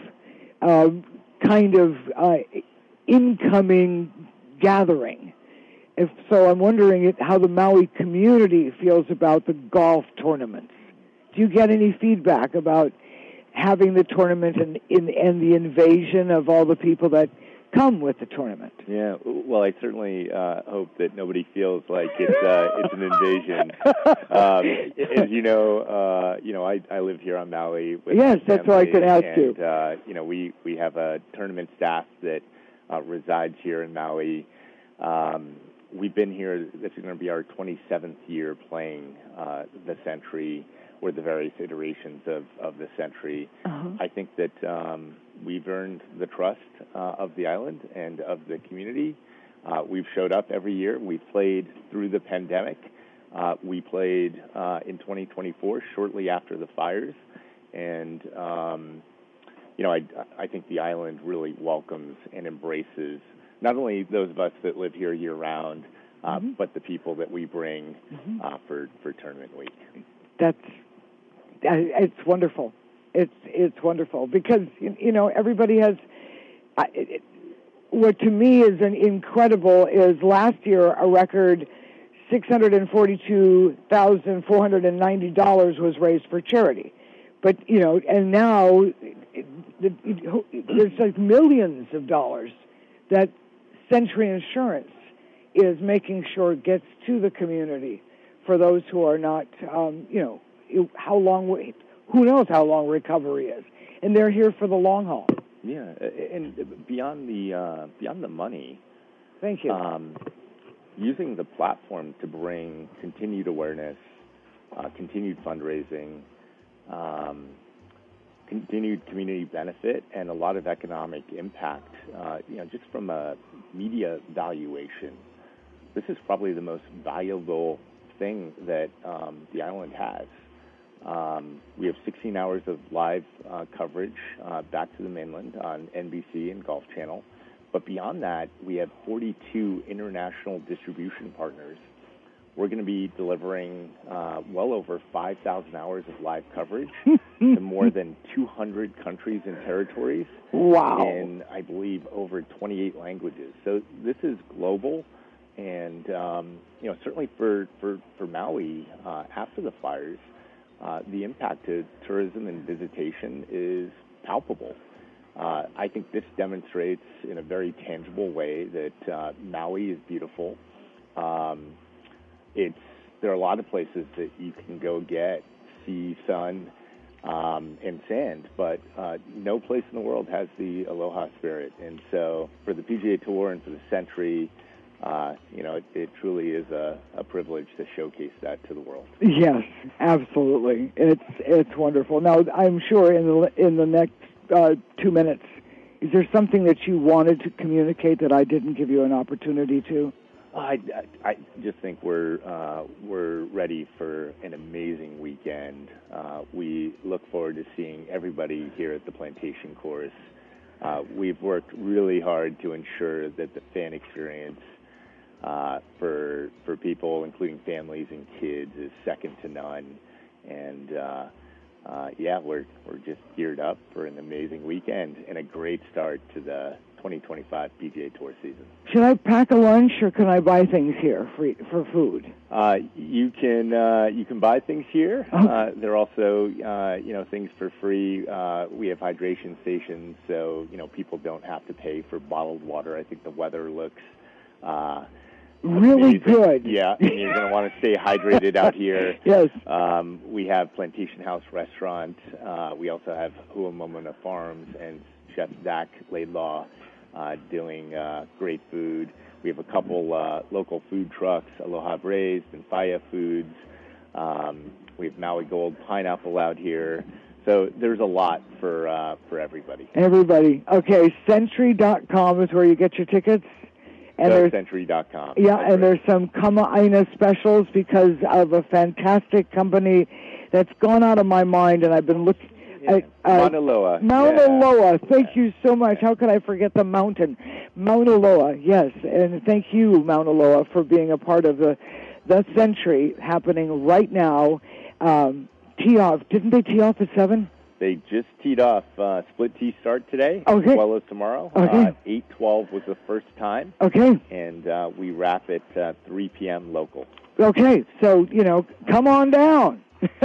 kind of incoming gathering. So I'm wondering how the Maui community feels about the golf tournaments. Do you get any feedback about having the tournament and the invasion of all the people that come with the tournament? Yeah, well, I certainly hope that nobody feels like it's an invasion. As you know, I live here on Maui. With yes, that's what I can ask you. And we have a tournament staff that resides here in Maui. We've been here. This is going to be our 27th year playing the Century, or the various iterations of the Century. I think that we've earned the trust of the island and of the community. We've showed up every year. We've played through the pandemic. We played in 2024, shortly after the fires. And, I think the island really welcomes and embraces not only those of us that live here year-round, but the people that we bring for tournament week. It's wonderful. It's wonderful because everybody has. What to me is incredible is last year a record $642,490 was raised for charity, but and now there's like millions of dollars that Century Insurance is making sure gets to the community for those who are not, who knows how long recovery is, and they're here for the long haul. Yeah, and beyond the money. Thank you. Using the platform to bring continued awareness, continued fundraising, continued community benefit, and a lot of economic impact. Just from a media valuation, this is probably the most valuable thing that the island has. We have 16 hours of live coverage back to the mainland on NBC and Golf Channel. But beyond that, we have 42 international distribution partners. We're going to be delivering well over 5,000 hours of live coverage to more than 200 countries and territories. Wow. In, I believe, over 28 languages. So this is global. And, certainly for Maui, after the fires, the impact to tourism and visitation is palpable. I think this demonstrates in a very tangible way that Maui is beautiful. There are a lot of places that you can go get sea, sun, and sand, but no place in the world has the aloha spirit. And so for the PGA Tour and for the Century, it truly is a privilege to showcase that to the world. Yes, absolutely. It's wonderful. Now, I'm sure in the next 2 minutes, is there something that you wanted to communicate that I didn't give you an opportunity to? I just think we're ready for an amazing weekend. We look forward to seeing everybody here at the Plantation Course. We've worked really hard to ensure that the fan experience for people, including families and kids, is second to none. And we're just geared up for an amazing weekend and a great start to the 2025 PGA Tour season. Should I pack a lunch or can I buy things here for food? You can buy things here. Okay. There are also things for free. We have hydration stations, so people don't have to pay for bottled water. I think the weather looks really amazing. Good. Yeah, and you're going to want to stay hydrated out here. Yes. We have Plantation House Restaurant. We also have Huamomona Farms and Chef Zach Laidlaw doing great food. We have a couple local food trucks, Aloha Braised and Faya Foods. We have Maui Gold Pineapple out here. So there's a lot for everybody. Everybody. Okay, Century.com is where you get your tickets. And Century.com. Yeah, That's and right. there's some Kama'aina specials because of a fantastic company that's gone out of my mind, and I've been looking. Mauna Loa. Mauna Loa. Thank you so much. How could I forget the mountain? Mauna Loa, yes. And thank you, Mauna Loa, for being a part of the Century happening right now. Tee off. Didn't they tee off at 7? They just teed off split tee start today, okay. as well as tomorrow. Okay. 8:12 was the first time. Okay. And we wrap at 3 p.m. local. Okay, so, come on down.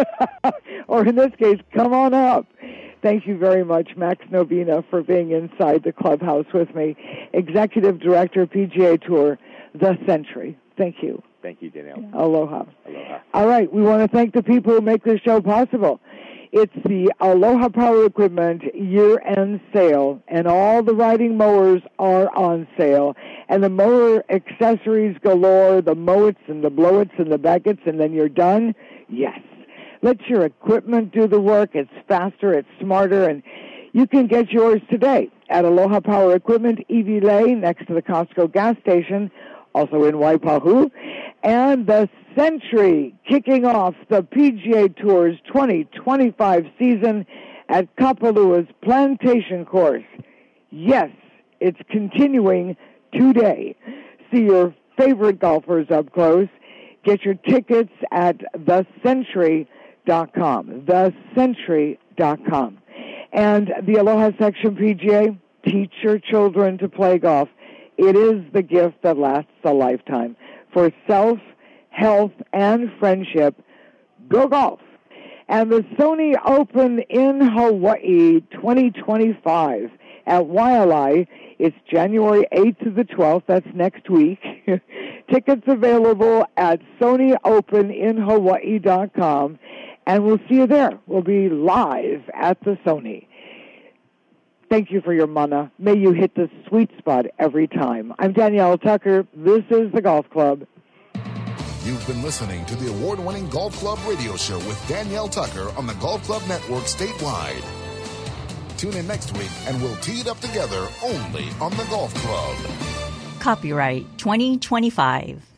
Or in this case, come on up. Thank you very much, Max Novina, for being inside the clubhouse with me. Executive Director, PGA Tour, The Century. Thank you. Thank you, Danielle. Aloha. Aloha. All right, we want to thank the people who make this show possible. It's the Aloha Power Equipment year-end sale, and all the riding mowers are on sale. And the mower accessories galore, the Mowits and the Blowits and the Beckets, and then you're done? Yes. Let your equipment do the work. It's faster, it's smarter, and you can get yours today at Aloha Power Equipment, Evie Lane, next to the Costco gas station, also in Waipahu. And the Century kicking off the PGA Tour's 2025 season at Kapalua's Plantation Course. Yes, it's continuing today. See your favorite golfers up close. Get your tickets at thecentury.com. Thecentury.com. And the Aloha Section PGA, teach your children to play golf. It is the gift that lasts a lifetime. For self, health, and friendship, go golf. And the Sony Open in Hawaii 2025 at Waialae, it's January 8th to the 12th. That's next week. Tickets available at SonyOpenInHawaii.com. And we'll see you there. We'll be live at the Sony. Thank you for your mana. May you hit the sweet spot every time. I'm Danielle Tucker. This is the Golf Club. You've been listening to the award-winning Golf Club radio show with Danielle Tucker on the Golf Club Network statewide. Tune in next week and we'll tee it up together only on the Golf Club. Copyright 2025.